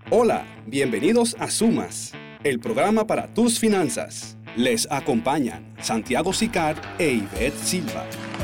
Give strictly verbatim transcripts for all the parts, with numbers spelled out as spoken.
Hola, bienvenidos a Sumas, el programa para tus finanzas. Les acompañan Santiago Sicar e Ivette Silva.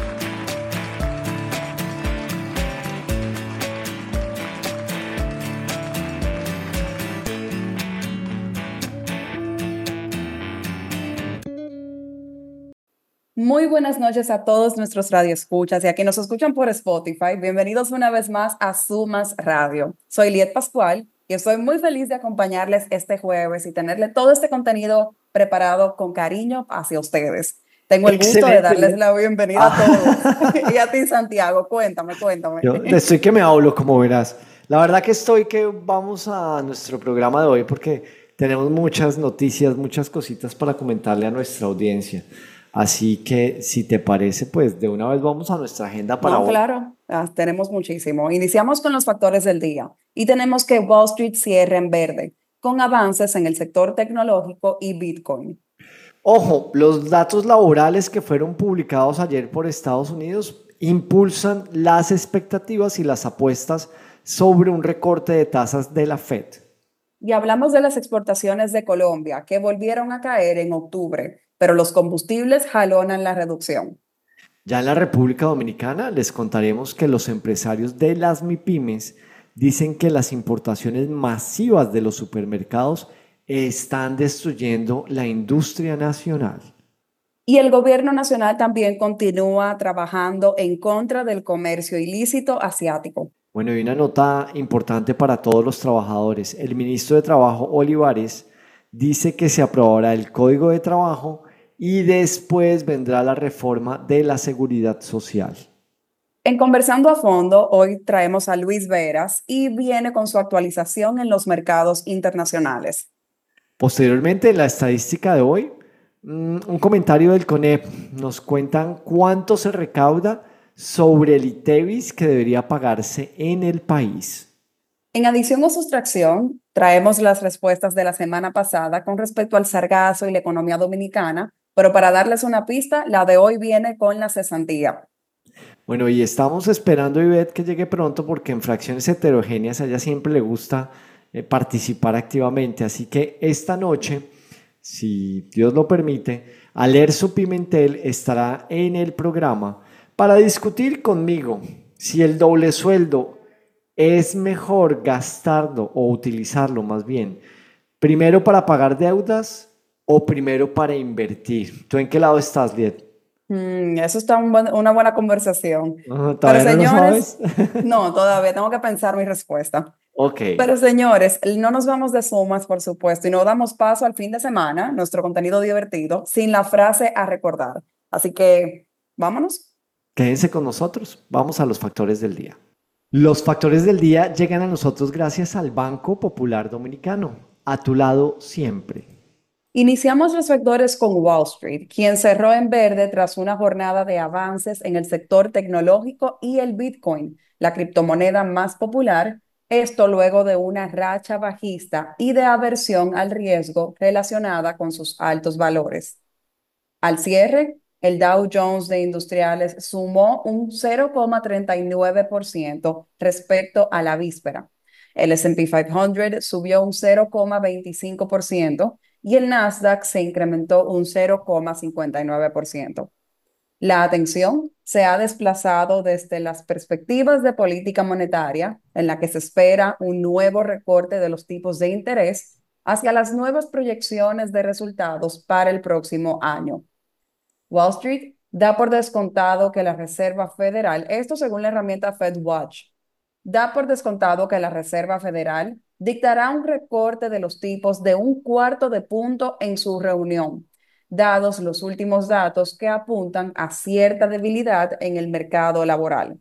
Muy buenas noches a todos nuestros radioescuchas y a quienes nos escuchan por Spotify. Bienvenidos una vez más a Sumas Radio. Soy Liet Pascual y estoy muy feliz de acompañarles este jueves y tenerle todo este contenido preparado con cariño hacia ustedes. Tengo el gusto de darles la bienvenida a todos. Y a ti, Santiago, cuéntame, cuéntame. Yo estoy que me hablo, como verás. La verdad que estoy que vamos a nuestro programa de hoy porque tenemos muchas noticias, muchas cositas para comentarle a nuestra audiencia. Así que, si te parece, pues de una vez vamos a nuestra agenda para No, hoy. claro, ah, tenemos muchísimo. Iniciamos con los factores del día y tenemos que Wall Street cierra en verde, con avances en el sector tecnológico y Bitcoin. Ojo, los datos laborales que fueron publicados ayer por Estados Unidos impulsan las expectativas y las apuestas sobre un recorte de tasas de la Fed. Y hablamos de las exportaciones de Colombia, que volvieron a caer en octubre, pero los combustibles jalonan la reducción. Ya en la República Dominicana les contaremos que los empresarios de las MIPYMES dicen que las importaciones masivas de los supermercados están destruyendo la industria nacional. Y el gobierno nacional también continúa trabajando en contra del comercio ilícito asiático. Bueno, y una nota importante para todos los trabajadores. El ministro de Trabajo, Olivares, dice que se aprobará el Código de Trabajo y después vendrá la reforma de la Seguridad Social. En Conversando a Fondo, hoy traemos a Luis Veras y viene con su actualización en los mercados internacionales. Posteriormente, en la estadística de hoy, un comentario del CONEP. Nos cuentan cuánto se recauda sobre el ITEVIS que debería pagarse en el país. En adición o sustracción, traemos las respuestas de la semana pasada con respecto al sargazo y la economía dominicana, pero para darles una pista, la de hoy viene con la cesantía. Bueno, y estamos esperando, Ivette, que llegue pronto porque en fracciones heterogéneas a ella siempre le gusta eh, participar activamente. Así que esta noche, si Dios lo permite, Alerzo Pimentel estará en el programa para discutir conmigo si el doble sueldo es mejor gastarlo o utilizarlo más bien, primero para pagar deudas o primero para invertir. ¿Tú en qué lado estás, Liet? Mm, eso está un buen, una buena conversación. Uh, Pero ¿Todavía no lo señores, sabes? no, todavía tengo que pensar mi respuesta. Ok. Pero señores, no nos vamos de sumas, por supuesto, y no damos paso al fin de semana, nuestro contenido divertido, sin la frase a recordar. Así que, vámonos. Quédense con nosotros. Vamos a los factores del día. Los factores del día llegan a nosotros gracias al Banco Popular Dominicano. A tu lado siempre. Iniciamos los factores con Wall Street, quien cerró en verde tras una jornada de avances en el sector tecnológico y el Bitcoin, la criptomoneda más popular, esto luego de una racha bajista y de aversión al riesgo relacionada con sus altos valores. Al cierre, el Dow Jones de Industriales sumó un cero coma treinta y nueve por ciento respecto a la víspera. El ese and pe quinientos subió un cero coma veinticinco por ciento y el Nasdaq se incrementó un cero coma cincuenta y nueve por ciento. La atención se ha desplazado desde las perspectivas de política monetaria, en la que se espera un nuevo recorte de los tipos de interés, hacia las nuevas proyecciones de resultados para el próximo año. Wall Street da por descontado que la Reserva Federal, esto según la herramienta FedWatch, da por descontado que la Reserva Federal dictará un recorte de los tipos de un cuarto de punto en su reunión, dados los últimos datos que apuntan a cierta debilidad en el mercado laboral.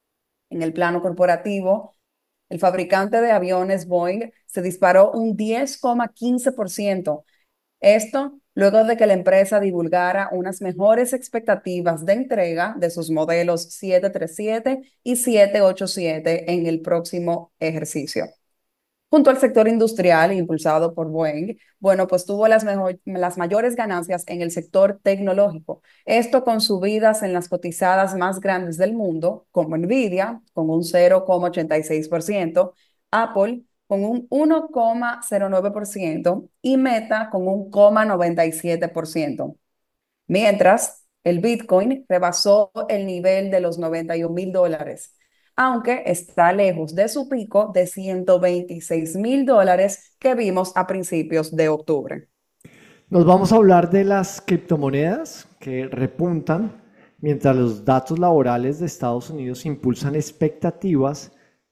En el plano corporativo, el fabricante de aviones Boeing se disparó un diez coma quince por ciento. Esto luego de que la empresa divulgara unas mejores expectativas de entrega de sus modelos siete treinta y siete y siete ochenta y siete en el próximo ejercicio. Junto al sector industrial impulsado por Boeing, bueno, pues tuvo las, mejor, las mayores ganancias en el sector tecnológico. Esto con subidas en las cotizadas más grandes del mundo, como Nvidia, con un cero coma ochenta y seis por ciento, Apple con un uno coma cero nueve por ciento y Meta con un cero coma noventa y siete por ciento. Mientras, el Bitcoin rebasó el nivel de los noventa y un mil dólares, aunque está lejos de su pico de ciento veintiséis mil dólares que vimos a principios de octubre. Nos vamos a hablar de las criptomonedas que repuntan mientras los datos laborales de Estados Unidos impulsan expectativas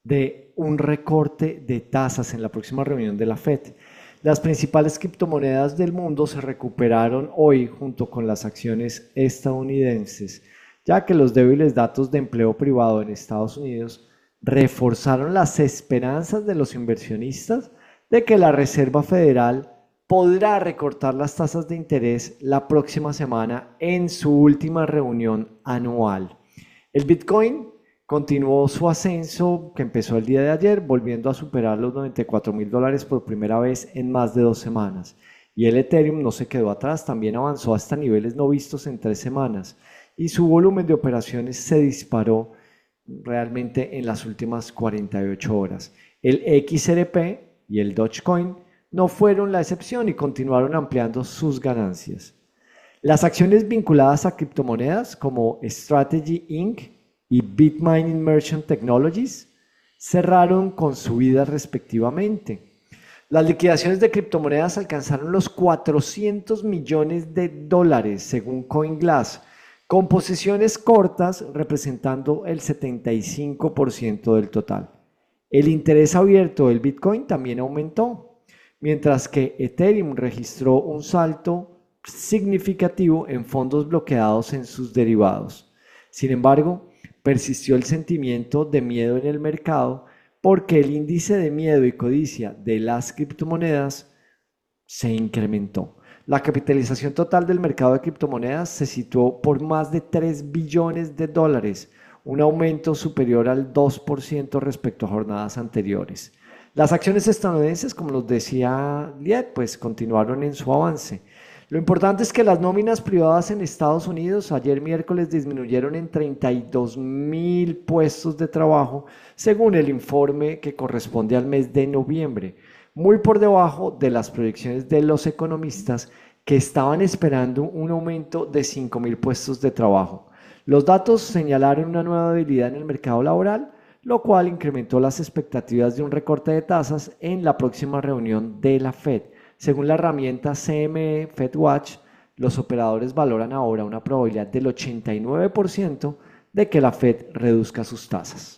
de un recorte de tasas en la próxima reunión de la Fed. Las principales criptomonedas del mundo se recuperaron hoy junto con las acciones estadounidenses, ya que los débiles datos de empleo privado en Estados Unidos reforzaron las esperanzas de los inversionistas de que la Reserva Federal podrá recortar las tasas de interés la próxima semana en su última reunión anual. El Bitcoin continuó su ascenso que empezó el día de ayer, volviendo a superar los noventa y cuatro mil dólares por primera vez en más de dos semanas. Y el Ethereum no se quedó atrás, también avanzó hasta niveles no vistos en tres semanas. Y su volumen de operaciones se disparó realmente en las últimas cuarenta y ocho horas. El X R P y el Dogecoin no fueron la excepción y continuaron ampliando sus ganancias. Las acciones vinculadas a criptomonedas como Strategy incorporated y Bitmining Merchant Technologies cerraron con subidas respectivamente. Las liquidaciones de criptomonedas alcanzaron los cuatrocientos millones de dólares según CoinGlass, con posiciones cortas representando el setenta y cinco por ciento del total. El interés abierto del Bitcoin también aumentó, mientras que Ethereum registró un salto significativo en fondos bloqueados en sus derivados. Sin embargo, persistió el sentimiento de miedo en el mercado porque el índice de miedo y codicia de las criptomonedas se incrementó. La capitalización total del mercado de criptomonedas se situó por más de tres billones de dólares, un aumento superior al dos por ciento respecto a jornadas anteriores. Las acciones estadounidenses, como nos decía Liet, pues continuaron en su avance. Lo importante es que las nóminas privadas en Estados Unidos ayer miércoles disminuyeron en treinta y dos mil puestos de trabajo, según el informe que corresponde al mes de noviembre, muy por debajo de las proyecciones de los economistas que estaban esperando un aumento de cinco mil puestos de trabajo. Los datos señalaron una nueva debilidad en el mercado laboral, lo cual incrementó las expectativas de un recorte de tasas en la próxima reunión de la Fed. Según la herramienta C M E FedWatch, los operadores valoran ahora una probabilidad del ochenta y nueve por ciento de que la Fed reduzca sus tasas.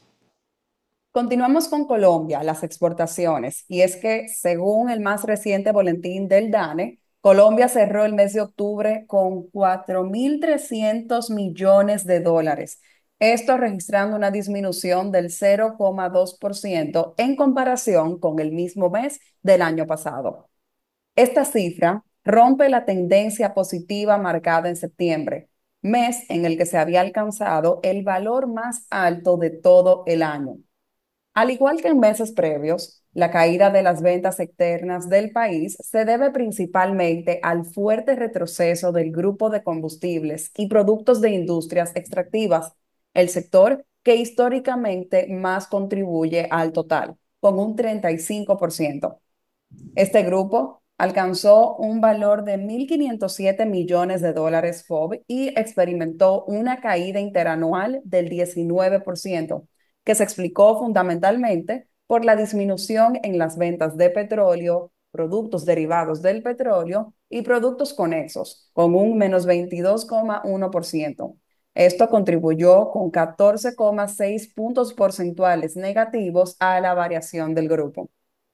Continuamos con Colombia, las exportaciones, y es que según el más reciente boletín del DANE, Colombia cerró el mes de octubre con cuatro mil trescientos millones de dólares, esto registrando una disminución del cero coma dos por ciento en comparación con el mismo mes del año pasado. Esta cifra rompe la tendencia positiva marcada en septiembre, mes en el que se había alcanzado el valor más alto de todo el año. Al igual que en meses previos, la caída de las ventas externas del país se debe principalmente al fuerte retroceso del grupo de combustibles y productos de industrias extractivas, el sector que históricamente más contribuye al total, con un treinta y cinco por ciento. Este grupo alcanzó un valor de mil quinientos siete millones de dólares F O B y experimentó una caída interanual del diecinueve por ciento, que se explicó fundamentalmente por la disminución en las ventas de petróleo, productos derivados del petróleo y productos conexos, con un menos veintidós coma uno por ciento. Esto contribuyó con catorce coma seis puntos porcentuales negativos a la variación del grupo.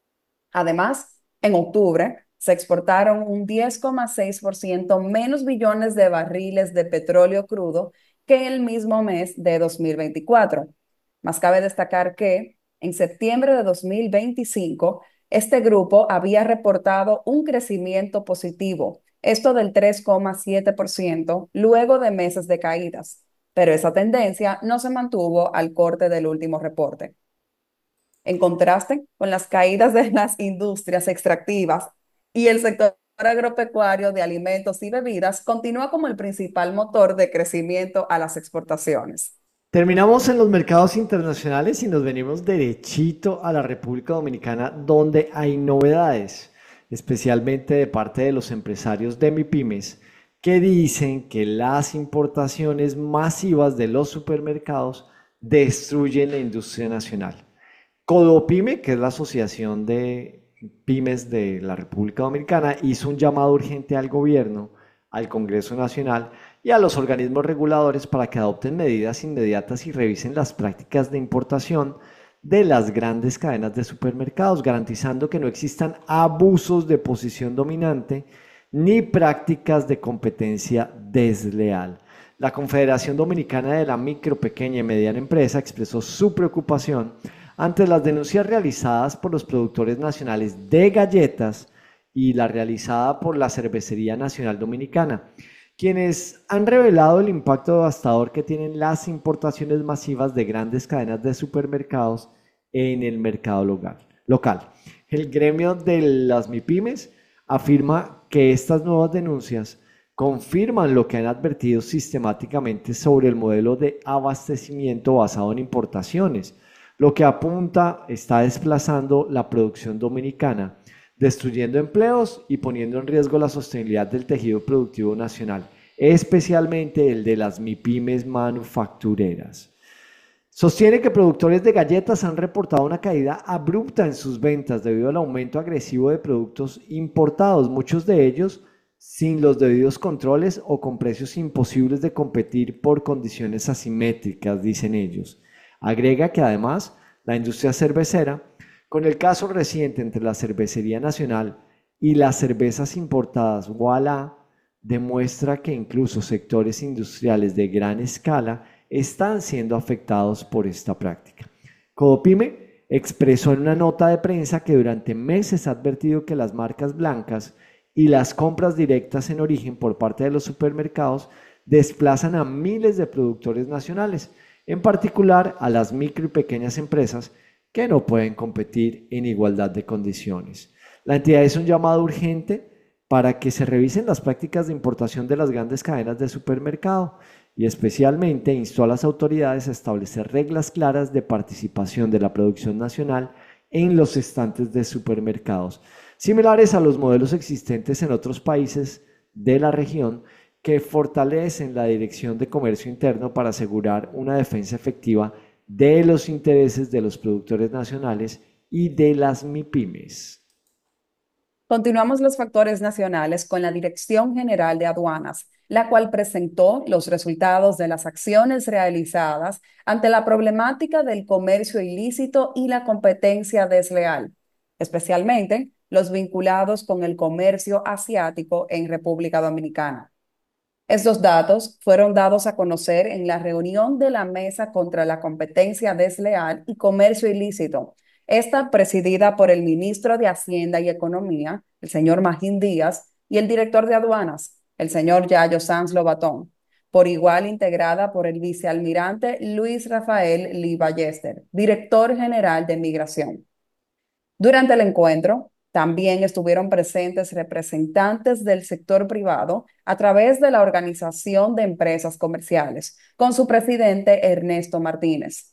Además, en octubre se exportaron un diez coma seis por ciento menos billones de barriles de petróleo crudo que el mismo mes de dos mil veinticuatro. Más cabe destacar que en septiembre de dos mil veinticinco, este grupo había reportado un crecimiento positivo, esto del tres coma siete por ciento, luego de meses de caídas, pero esa tendencia no se mantuvo al corte del último reporte. En contraste con las caídas de las industrias extractivas y el sector agropecuario de alimentos y bebidas continúa como el principal motor de crecimiento a las exportaciones. Terminamos en los mercados internacionales y nos venimos derechito a la República Dominicana, donde hay novedades, especialmente de parte de los empresarios de MIPYMES, que dicen que las importaciones masivas de los supermercados destruyen la industria nacional. Codopyme, que es la asociación de pymes de la República Dominicana, hizo un llamado urgente al gobierno, al Congreso Nacional y a los organismos reguladores para que adopten medidas inmediatas y revisen las prácticas de importación de las grandes cadenas de supermercados, garantizando que no existan abusos de posición dominante ni prácticas de competencia desleal. La Confederación Dominicana de la Micro, Pequeña y Mediana Empresa expresó su preocupación ante las denuncias realizadas por los productores nacionales de galletas y la realizada por la Cervecería Nacional Dominicana, quienes han revelado el impacto devastador que tienen las importaciones masivas de grandes cadenas de supermercados en el mercado local. El gremio de las MIPYMES afirma que estas nuevas denuncias confirman lo que han advertido sistemáticamente sobre el modelo de abastecimiento basado en importaciones, lo que apunta está desplazando la producción dominicana, destruyendo empleos y poniendo en riesgo la sostenibilidad del tejido productivo nacional, especialmente el de las MIPYMES manufactureras. Sostiene que productores de galletas han reportado una caída abrupta en sus ventas debido al aumento agresivo de productos importados, muchos de ellos sin los debidos controles o con precios imposibles de competir por condiciones asimétricas, dicen ellos. Agrega que además la industria cervecera, con el caso reciente entre la Cervecería Nacional y las cervezas importadas Wala, demuestra que incluso sectores industriales de gran escala están siendo afectados por esta práctica. Codopyme expresó en una nota de prensa que durante meses ha advertido que las marcas blancas y las compras directas en origen por parte de los supermercados desplazan a miles de productores nacionales, en particular a las micro y pequeñas empresas que no pueden competir en igualdad de condiciones. La entidad hizo un llamado urgente para que se revisen las prácticas de importación de las grandes cadenas de supermercado y especialmente instó a las autoridades a establecer reglas claras de participación de la producción nacional en los estantes de supermercados, similares a los modelos existentes en otros países de la región que fortalecen la Dirección de Comercio Interno para asegurar una defensa efectiva de los intereses de los productores nacionales y de las MIPYMES. Continuamos los factores nacionales con la Dirección General de Aduanas, la cual presentó los resultados de las acciones realizadas ante la problemática del comercio ilícito y la competencia desleal, especialmente los vinculados con el comercio asiático en República Dominicana. Estos datos fueron dados a conocer en la reunión de la Mesa contra la Competencia Desleal y Comercio Ilícito, esta presidida por el ministro de Hacienda y Economía, el señor Magín Díaz, y el director de aduanas, el señor Yayo Sanz Lobatón, por igual integrada por el vicealmirante Luis Rafael Lee Ballester, director general de Migración. Durante el encuentro, también estuvieron presentes representantes del sector privado a través de la Organización de Empresas Comerciales, con su presidente Ernesto Martínez.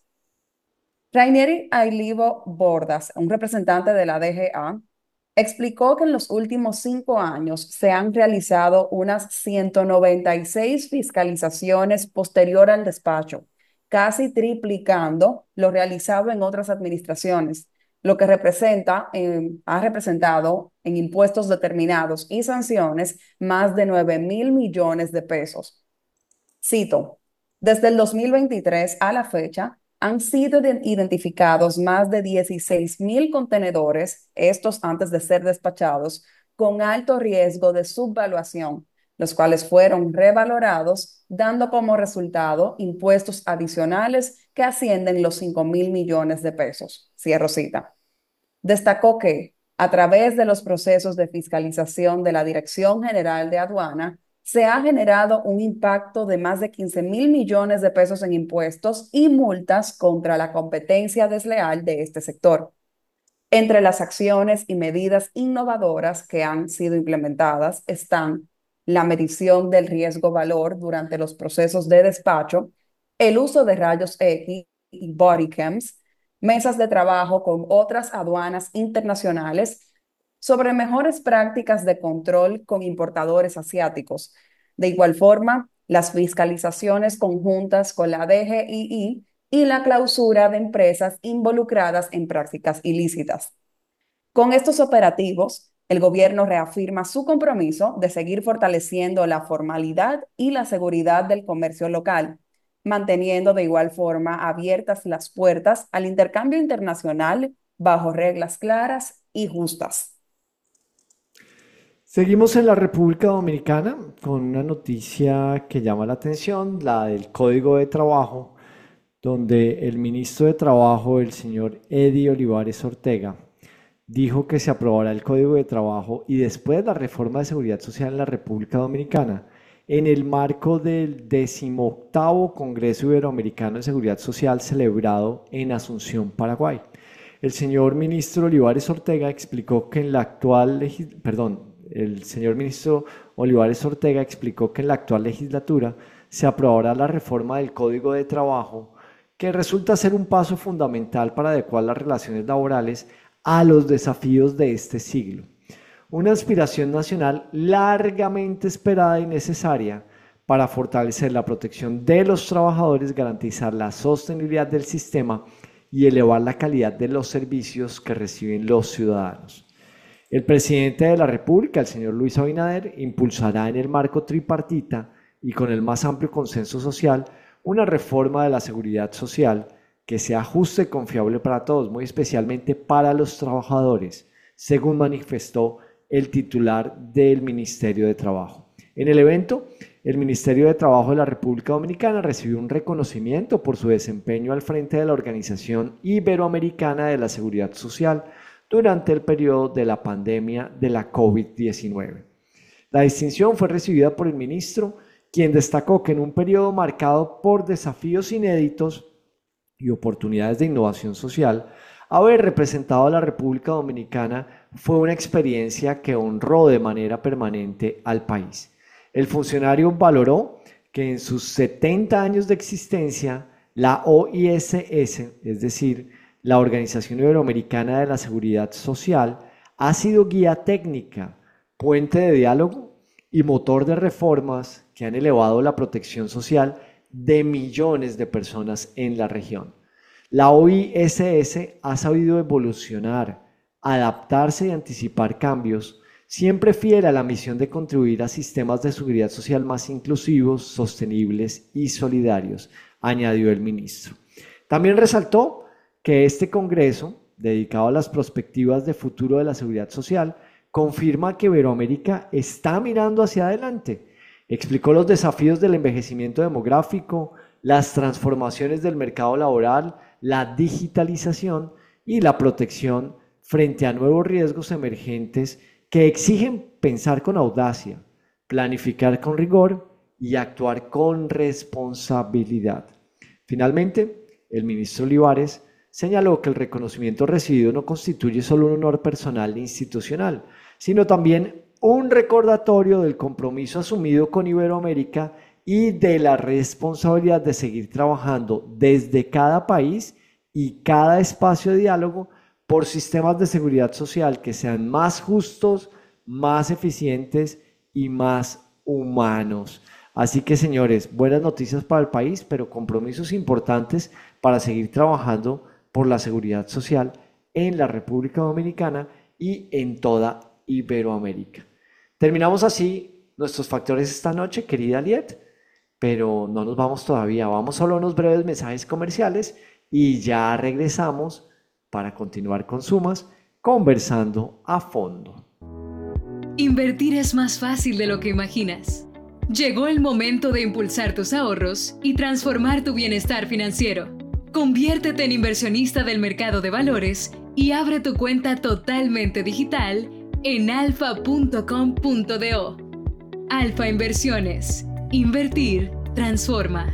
Rainieri Ailivo Bordas, un representante de la D G A, explicó que en los últimos cinco años se han realizado unas ciento noventa y seis fiscalizaciones posterior al despacho, casi triplicando lo realizado en otras administraciones, lo que representa, eh, ha representado en impuestos determinados y sanciones más de nueve mil millones de pesos. Cito, desde el dos mil veintitrés a la fecha, han sido identificados más de dieciséis mil contenedores, estos antes de ser despachados, con alto riesgo de subvaluación, los cuales fueron revalorados, dando como resultado impuestos adicionales que ascienden los cinco mil millones de pesos. Cierro cita. Destacó que, a través de los procesos de fiscalización de la Dirección General de Aduana, se ha generado un impacto de más de quince mil millones de pesos en impuestos y multas contra la competencia desleal de este sector. Entre las acciones y medidas innovadoras que han sido implementadas están la medición del riesgo-valor durante los procesos de despacho, el uso de rayos X y body cams, mesas de trabajo con otras aduanas internacionales, sobre mejores prácticas de control con importadores asiáticos. De igual forma, las fiscalizaciones conjuntas con la D G I I y la clausura de empresas involucradas en prácticas ilícitas. Con estos operativos, el gobierno reafirma su compromiso de seguir fortaleciendo la formalidad y la seguridad del comercio local, manteniendo de igual forma abiertas las puertas al intercambio internacional bajo reglas claras y justas. Seguimos en la República Dominicana con una noticia que llama la atención, la del Código de Trabajo, donde el ministro de Trabajo, el señor Eddie Olivares Ortega, dijo que se aprobará el Código de Trabajo y después la reforma de seguridad social en la República Dominicana, en el marco del decimoctavo Congreso Iberoamericano de Seguridad Social celebrado en Asunción, Paraguay. El señor ministro Olivares Ortega explicó que en la actual legis- perdón, el señor ministro Olivares Ortega explicó que en la actual legislatura se aprobará la reforma del Código de Trabajo, que resulta ser un paso fundamental para adecuar las relaciones laborales a los desafíos de este siglo. Una aspiración nacional largamente esperada y necesaria para fortalecer la protección de los trabajadores, garantizar la sostenibilidad del sistema y elevar la calidad de los servicios que reciben los ciudadanos. El presidente de la República, el señor Luis Abinader, impulsará en el marco tripartita y con el más amplio consenso social una reforma de la seguridad social que sea justa y confiable para todos, muy especialmente para los trabajadores, según manifestó el titular del Ministerio de Trabajo. En el evento, el Ministerio de Trabajo de la República Dominicana recibió un reconocimiento por su desempeño al frente de la Organización Iberoamericana de la Seguridad Social durante el periodo de la pandemia de la COVID diecinueve. La distinción fue recibida por el ministro, quien destacó que en un periodo marcado por desafíos inéditos y oportunidades de innovación social, haber representado a la República Dominicana fue una experiencia que honró de manera permanente al país. El funcionario valoró que en sus setenta años de existencia, la O I S S, es decir, la Organización Iberoamericana de la Seguridad Social, ha sido guía técnica, puente de diálogo y motor de reformas que han elevado la protección social de millones de personas en la región. La O I S S ha sabido evolucionar, adaptarse y anticipar cambios, siempre fiel a la misión de contribuir a sistemas de seguridad social más inclusivos, sostenibles y solidarios, añadió el ministro. También resaltó que este Congreso, dedicado a las perspectivas de futuro de la seguridad social, confirma que Iberoamérica está mirando hacia adelante. Explicó los desafíos del envejecimiento demográfico, las transformaciones del mercado laboral, la digitalización y la protección frente a nuevos riesgos emergentes que exigen pensar con audacia, planificar con rigor y actuar con responsabilidad. Finalmente, el ministro Olivares señaló que el reconocimiento recibido no constituye solo un honor personal e institucional, sino también un recordatorio del compromiso asumido con Iberoamérica y de la responsabilidad de seguir trabajando desde cada país y cada espacio de diálogo por sistemas de seguridad social que sean más justos, más eficientes y más humanos. Así que, señores, buenas noticias para el país, pero compromisos importantes para seguir trabajando por la seguridad social en la República Dominicana y en toda Iberoamérica. Terminamos así nuestros factores esta noche, querida Aliet, pero no nos vamos todavía, vamos solo a unos breves mensajes comerciales y ya regresamos para continuar con Sumas, conversando a fondo. Invertir es más fácil de lo que imaginas. Llegó el momento de impulsar tus ahorros y transformar tu bienestar financiero. Conviértete en inversionista del mercado de valores y abre tu cuenta totalmente digital en alfa punto com punto do. Alfa Inversiones. Invertir transforma.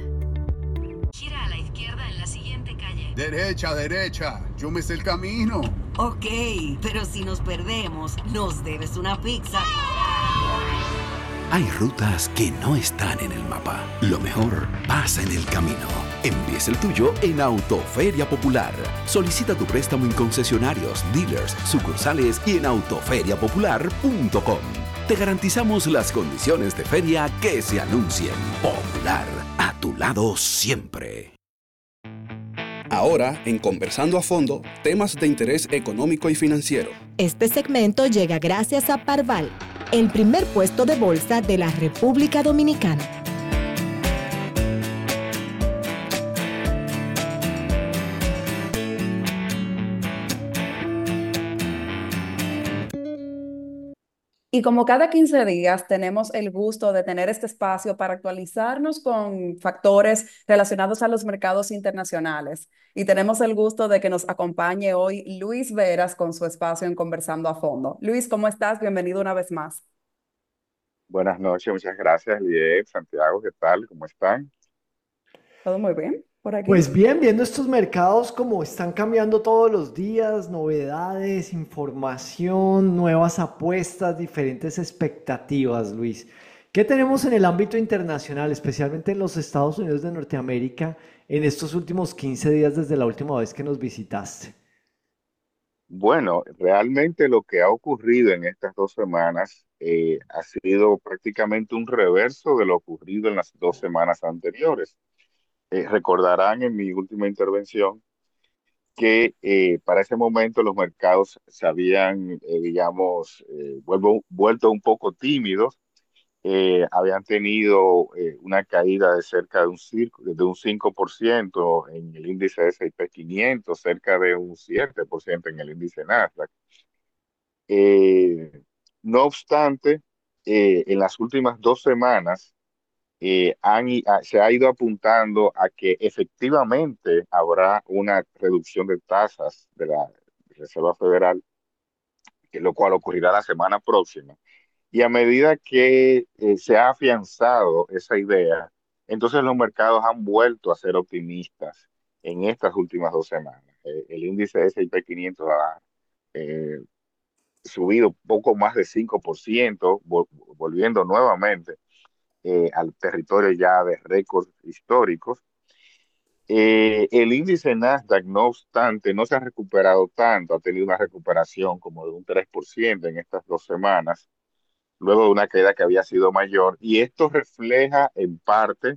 Gira a la izquierda en la siguiente calle. Derecha, derecha. Yo me sé el camino. Ok, pero si nos perdemos, nos debes una pizza. Hay rutas que no están en el mapa. Lo mejor pasa en el camino. Empieza el tuyo en Autoferia Popular. Solicita tu préstamo en concesionarios, dealers, sucursales y en autoferia popular punto com. Te garantizamos las condiciones de feria que se anuncien. Popular, a tu lado siempre. Ahora, en Conversando a Fondo, temas de interés económico y financiero. Este segmento llega gracias a Parval, el primer puesto de bolsa de la República Dominicana. Y como cada quince días tenemos el gusto de tener este espacio para actualizarnos con factores relacionados a los mercados internacionales. Y tenemos el gusto de que nos acompañe hoy Luis Veras con su espacio en Conversando a Fondo. Luis, ¿cómo estás? Bienvenido una vez más. Buenas noches, muchas gracias, Liet, Santiago, ¿qué tal? ¿Cómo están? ¿Todo muy bien por aquí? Pues bien, viendo estos mercados como están cambiando todos los días, novedades, información, nuevas apuestas, diferentes expectativas, Luis. ¿Qué tenemos en el ámbito internacional, especialmente en los Estados Unidos de Norteamérica, en estos últimos quince días desde la última vez que nos visitaste? Bueno, realmente lo que ha ocurrido en estas dos semanas eh, ha sido prácticamente un reverso de lo ocurrido en las dos semanas anteriores. Eh, recordarán en mi última intervención que eh, para ese momento los mercados se habían, eh, digamos, eh, vuelvo- vuelto un poco tímidos, eh, habían tenido eh, una caída de cerca de un, circo- de un cinco por ciento en el índice S y P quinientos, cerca de un siete por ciento en el índice Nasdaq. Eh, no obstante, eh, en las últimas dos semanas eh, han i- a- se ha ido apuntando a que efectivamente habrá una reducción de tasas de la Reserva Federal, que lo cual ocurrirá la semana próxima. Y a medida que eh, se ha afianzado esa idea, entonces los mercados han vuelto a ser optimistas en estas últimas dos semanas. Eh, el índice S y P quinientos ha eh, subido poco más de cinco por ciento, vol- volviendo nuevamente eh, al territorio ya de récords históricos. Eh, el índice Nasdaq, no obstante, no se ha recuperado tanto, ha tenido una recuperación como de un tres por ciento en estas dos semanas, luego de una caída que había sido mayor, y esto refleja en parte,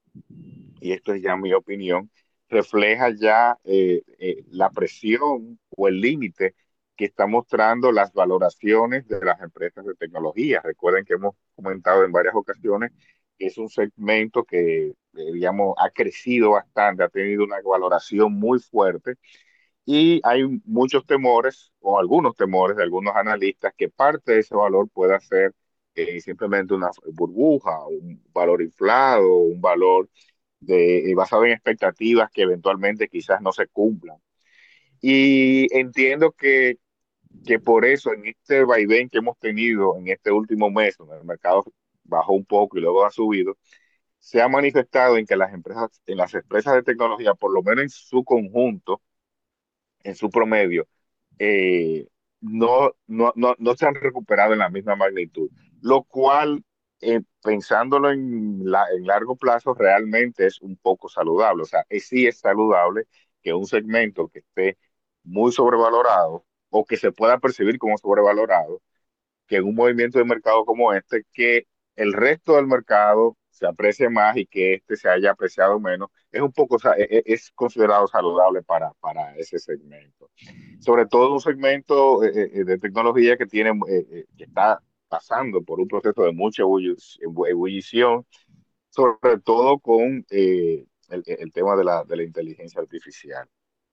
y esto es ya mi opinión, refleja ya eh, eh, la presión o el límite que están mostrando las valoraciones de las empresas de tecnología. Recuerden que hemos comentado en varias ocasiones que es un segmento que, eh, digamos, ha crecido bastante, ha tenido una valoración muy fuerte y hay muchos temores o algunos temores de algunos analistas que parte de ese valor pueda ser eh, simplemente una burbuja, un valor inflado, un valor de, eh, basado en expectativas que eventualmente quizás no se cumplan. Y entiendo que, que por eso en este vaivén que hemos tenido en este último mes, donde el mercado bajó un poco y luego ha subido, se ha manifestado en que las empresas, en las empresas de tecnología, por lo menos en su conjunto, en su promedio, eh, no, no, no, no se han recuperado en la misma magnitud, lo cual, eh, pensándolo en, la, en largo plazo, realmente es un poco saludable. O sea, es, sí es saludable que un segmento que esté muy sobrevalorado o que se pueda percibir como sobrevalorado, que en un movimiento de mercado como este, que el resto del mercado se aprecie más y que este se haya apreciado menos, es un poco, sa- e- e- es considerado saludable para, para ese segmento. Sobre todo un segmento eh, eh, de tecnología que tiene, eh, eh, que está pasando por un proceso de mucha ebullic- ebu- ebullición, sobre todo con eh, el, el tema de la, de la inteligencia artificial.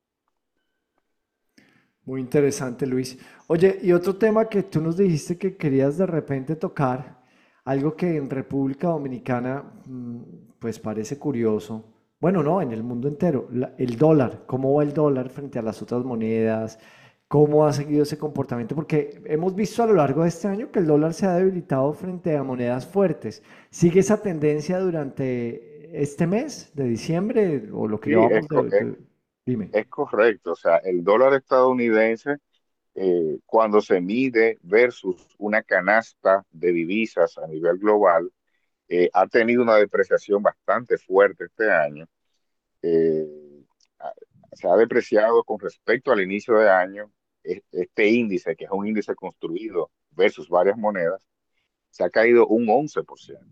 Muy interesante, Luis. Oye, y otro tema que tú nos dijiste que querías de repente tocar, algo que en República Dominicana, mm, pues parece curioso. Bueno, no, en el mundo entero, la- el dólar, ¿cómo va el dólar frente a las otras monedas? ¿Cómo ha seguido ese comportamiento? Porque hemos visto a lo largo de este año que el dólar se ha debilitado frente a monedas fuertes. ¿Sigue esa tendencia durante este mes de diciembre o lo que Sí, es, llevamos co- de, es de- Dime. Es correcto, o sea, el dólar estadounidense eh, cuando se mide versus una canasta de divisas a nivel global, eh, ha tenido una depreciación bastante fuerte este año. Eh, Se ha depreciado con respecto al inicio de año. Este índice, que es un índice construido versus varias monedas, se ha caído un once por ciento.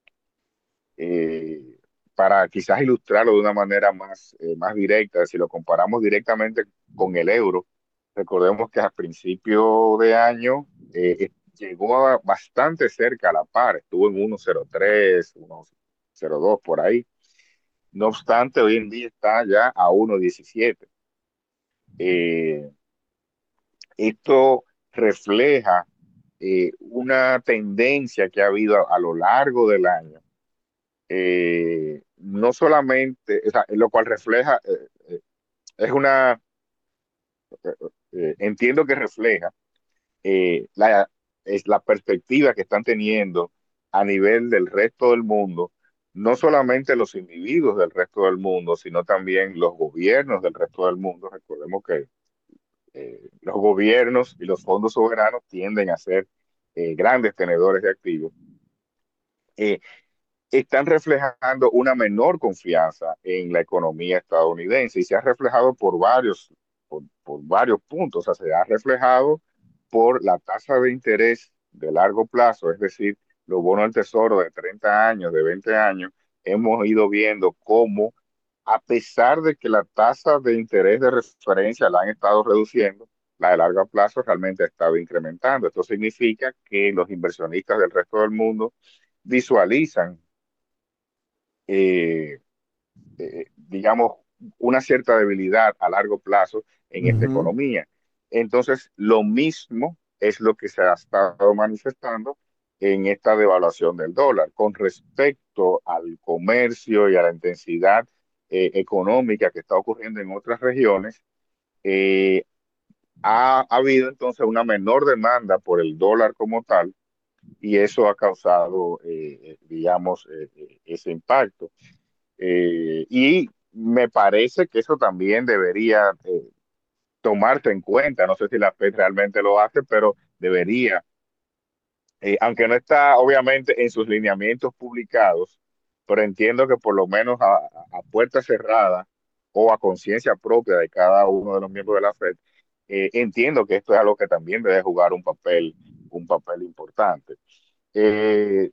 Eh, para quizás ilustrarlo de una manera más, eh, más directa, si lo comparamos directamente con el euro, recordemos que a principio de año eh, llegó a bastante cerca a la par, estuvo en uno coma cero tres, uno coma cero dos por ahí. No obstante, hoy en día está ya a uno coma diecisiete. Eh, esto refleja eh, una tendencia que ha habido a, a lo largo del año. Eh, no solamente, o sea, lo cual refleja, eh, eh, es una, eh, entiendo que refleja eh, la, es la perspectiva que están teniendo a nivel del resto del mundo, no solamente los individuos del resto del mundo, sino también los gobiernos del resto del mundo. Recordemos que eh, los gobiernos y los fondos soberanos tienden a ser eh, grandes tenedores de activos. Eh, están reflejando una menor confianza en la economía estadounidense y se ha reflejado por varios, por, por varios puntos. O sea, se ha reflejado por la tasa de interés de largo plazo, es decir, los bonos del tesoro de treinta años, de veinte años. Hemos ido viendo cómo, a pesar de que la tasa de interés de referencia la han estado reduciendo, la de largo plazo realmente ha estado incrementando. Esto significa que los inversionistas del resto del mundo visualizan Eh, eh, digamos, una cierta debilidad a largo plazo en uh-huh. esta economía. Entonces, lo mismo es lo que se ha estado manifestando en esta devaluación del dólar. Con respecto al comercio y a la intensidad eh, económica que está ocurriendo en otras regiones, eh, ha, ha habido entonces una menor demanda por el dólar como tal, y eso ha causado, eh, digamos, eh, ese impacto. Eh, y me parece que eso también debería eh, tomarse en cuenta. No sé si la Fed realmente lo hace, pero debería, eh, aunque no está obviamente en sus lineamientos publicados, pero entiendo que por lo menos a, a puerta cerrada o a conciencia propia de cada uno de los miembros de la Fed, eh, entiendo que esto es algo que también debe jugar un papel, un papel importante. Eh,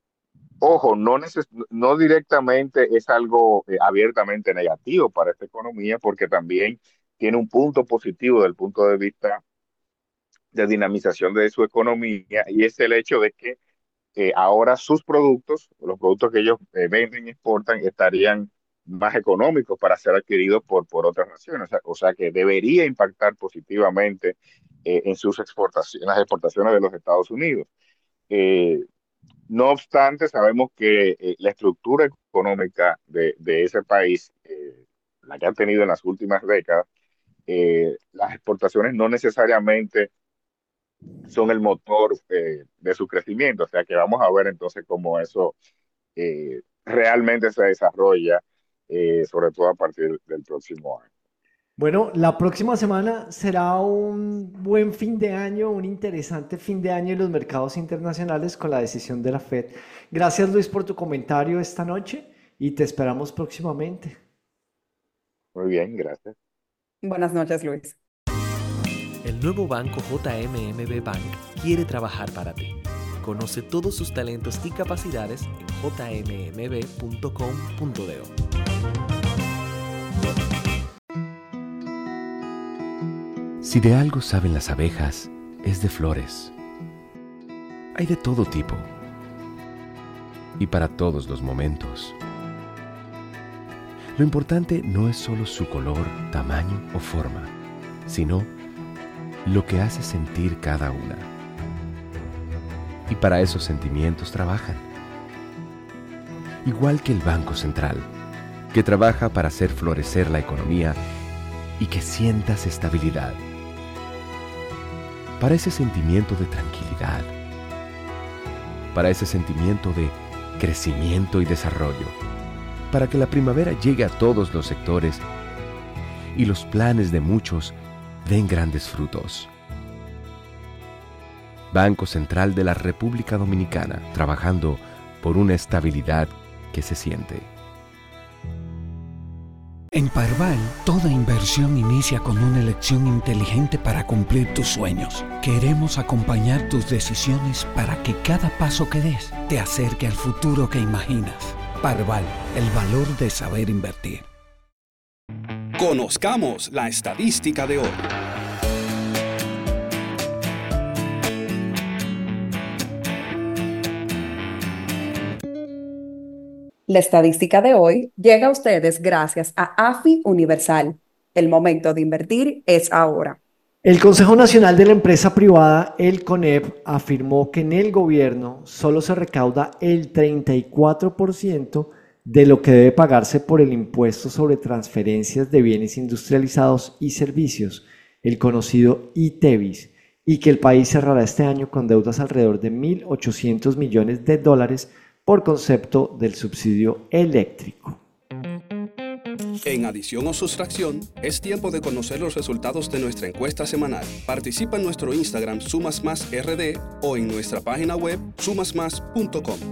ojo, no, neces no directamente es algo eh, abiertamente negativo para esta economía, porque también tiene un punto positivo desde el punto de vista de dinamización de su economía, y es el hecho de que eh, ahora sus productos, los productos que ellos eh, venden y exportan, estarían más económicos para ser adquiridos por, por otras naciones. O sea, o sea que debería impactar positivamente eh, en sus exportaciones, en las exportaciones de los Estados Unidos. Eh, no obstante, sabemos que eh, la estructura económica de, de ese país, eh, la que han tenido en las últimas décadas, eh, las exportaciones no necesariamente son el motor eh, de su crecimiento. O sea que vamos a ver entonces cómo eso eh, realmente se desarrolla, eh, sobre todo a partir del próximo año. Bueno, la próxima semana será un buen fin de año, un interesante fin de año en los mercados internacionales con la decisión de la Fed. Gracias, Luis, por tu comentario esta noche y te esperamos próximamente. Muy bien, gracias. Buenas noches, Luis. El nuevo banco J M M B Bank quiere trabajar para ti. Conoce todos sus talentos y capacidades en j m m b punto com punto d o. Si de algo saben las abejas, es de flores. Hay de todo tipo y para todos los momentos. Lo importante no es solo su color, tamaño o forma, sino lo que hace sentir cada una. Y para esos sentimientos trabajan. Igual que el Banco Central, que trabaja para hacer florecer la economía y que sientas estabilidad. Para ese sentimiento de tranquilidad, para ese sentimiento de crecimiento y desarrollo, para que la primavera llegue a todos los sectores y los planes de muchos den grandes frutos. Banco Central de la República Dominicana, trabajando por una estabilidad que se siente. En Parval, toda inversión inicia con una elección inteligente para cumplir tus sueños. Queremos acompañar tus decisiones para que cada paso que des te acerque al futuro que imaginas. Parval, el valor de saber invertir. Conozcamos la estadística de hoy. La estadística de hoy llega a ustedes gracias a AFI Universal. El momento de invertir es ahora. El Consejo Nacional de la Empresa Privada, el CONEP, afirmó que en el gobierno solo se recauda el treinta y cuatro por ciento de lo que debe pagarse por el impuesto sobre transferencias de bienes industrializados y servicios, el conocido I T E V I S, y que el país cerrará este año con deudas alrededor de mil ochocientos millones de dólares por concepto del subsidio eléctrico. En adición o sustracción, es tiempo de conocer los resultados de nuestra encuesta semanal. Participa en nuestro Instagram Sumas Más R D o en nuestra página web sumas más punto com.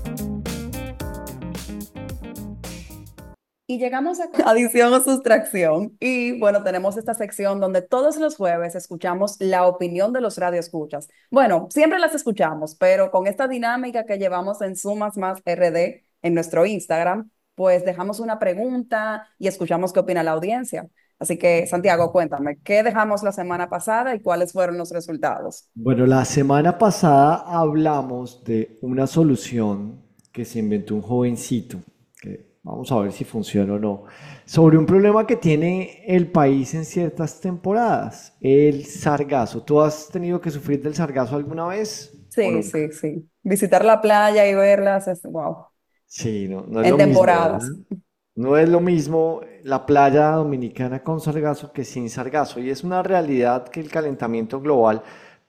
Y llegamos a adición o sustracción. Y bueno, tenemos esta sección donde todos los jueves escuchamos la opinión de los radioescuchas. Bueno, siempre las escuchamos, pero con esta dinámica que llevamos en Sumas Más R D en nuestro Instagram, pues dejamos una pregunta y escuchamos qué opina la audiencia. Así que, Santiago, cuéntame, ¿qué dejamos la semana pasada y cuáles fueron los resultados? Bueno, la semana pasada hablamos de una solución que se inventó un jovencito, que vamos a ver si funciona o no, sobre un problema que tiene el país en ciertas temporadas, el sargazo. ¿Tú has tenido que sufrir del sargazo alguna vez? Sí, sí, sí. Visitar la playa y verlas es wow. Sí, no, no es En lo temporadas. mismo, ¿verdad? No es lo mismo la playa dominicana con sargazo que sin sargazo, y es una realidad que el calentamiento global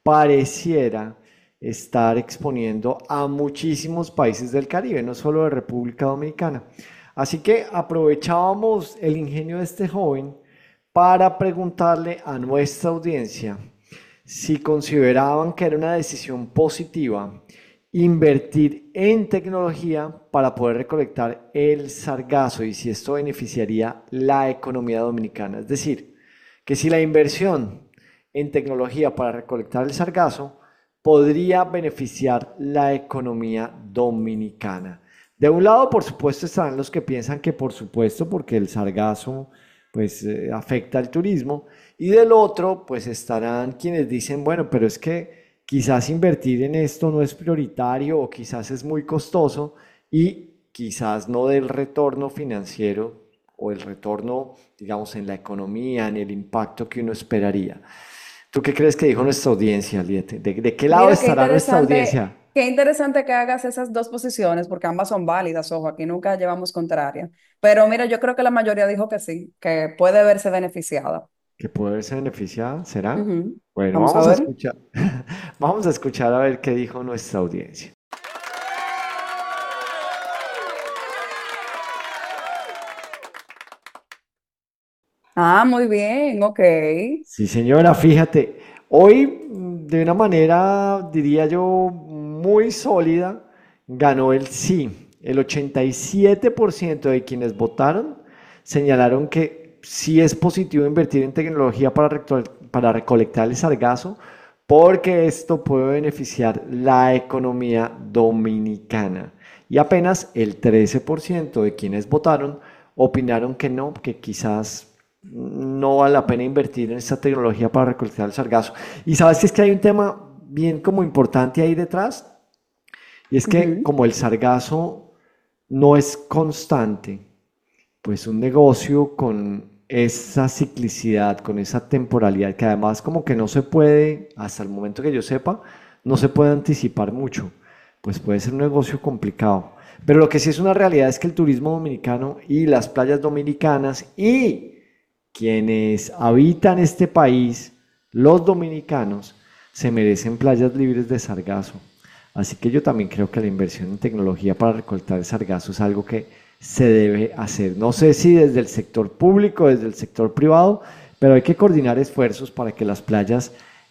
pareciera estar exponiendo a muchísimos países del Caribe, no solo de República Dominicana. Así que aprovechábamos el ingenio de este joven para preguntarle a nuestra audiencia si consideraban que era una decisión positiva invertir en tecnología para poder recolectar el sargazo y si esto beneficiaría la economía dominicana. Es decir, que si la inversión en tecnología para recolectar el sargazo podría beneficiar la economía dominicana. De un lado, por supuesto, estarán los que piensan que por supuesto, porque el sargazo pues, eh, afecta al turismo, y del otro, pues estarán quienes dicen, bueno, pero es que quizás invertir en esto no es prioritario o quizás es muy costoso y quizás no dé el retorno financiero o el retorno, digamos, en la economía, en el impacto que uno esperaría. ¿Tú qué crees que dijo nuestra audiencia, Liete? ¿De, de qué lado Mira, qué estará nuestra interesante, audiencia? qué interesante que hagas esas dos posiciones, porque ambas son válidas, ojo, aquí nunca llevamos contraria. Pero mira, yo creo que la mayoría dijo que sí, que puede verse beneficiada. ¿Que puede verse beneficiada? ¿Será? Ujú. Bueno, Vamos a vamos a ver. escuchar. Vamos a escuchar a ver qué dijo nuestra audiencia. Ah, muy bien, ok. Sí, señora, fíjate, hoy mm, de una manera, diría yo, muy sólida, ganó el sí. El ochenta y siete por ciento de quienes votaron señalaron que sí es positivo invertir en tecnología para, recol- para recolectar el sargazo, porque esto puede beneficiar la economía dominicana. Y apenas el trece por ciento de quienes votaron opinaron que no, que quizás no vale la pena invertir en esta tecnología para recolectar el sargazo. Y sabes que es que hay un tema bien como importante ahí detrás, y es que Ujú. como el sargazo no es constante, pues un negocio con esa ciclicidad, con esa temporalidad, que además como que no se puede, hasta el momento que yo sepa, no se puede anticipar mucho, pues puede ser un negocio complicado. Pero lo que sí es una realidad es que el turismo dominicano y las playas dominicanas y quienes habitan este país, los dominicanos, se merecen playas libres de sargazo. Así que yo también creo que la inversión en tecnología para recolectar el sargazo es algo que se debe hacer. No sé si desde el sector público, desde el sector privado, pero hay que coordinar esfuerzos para que las playas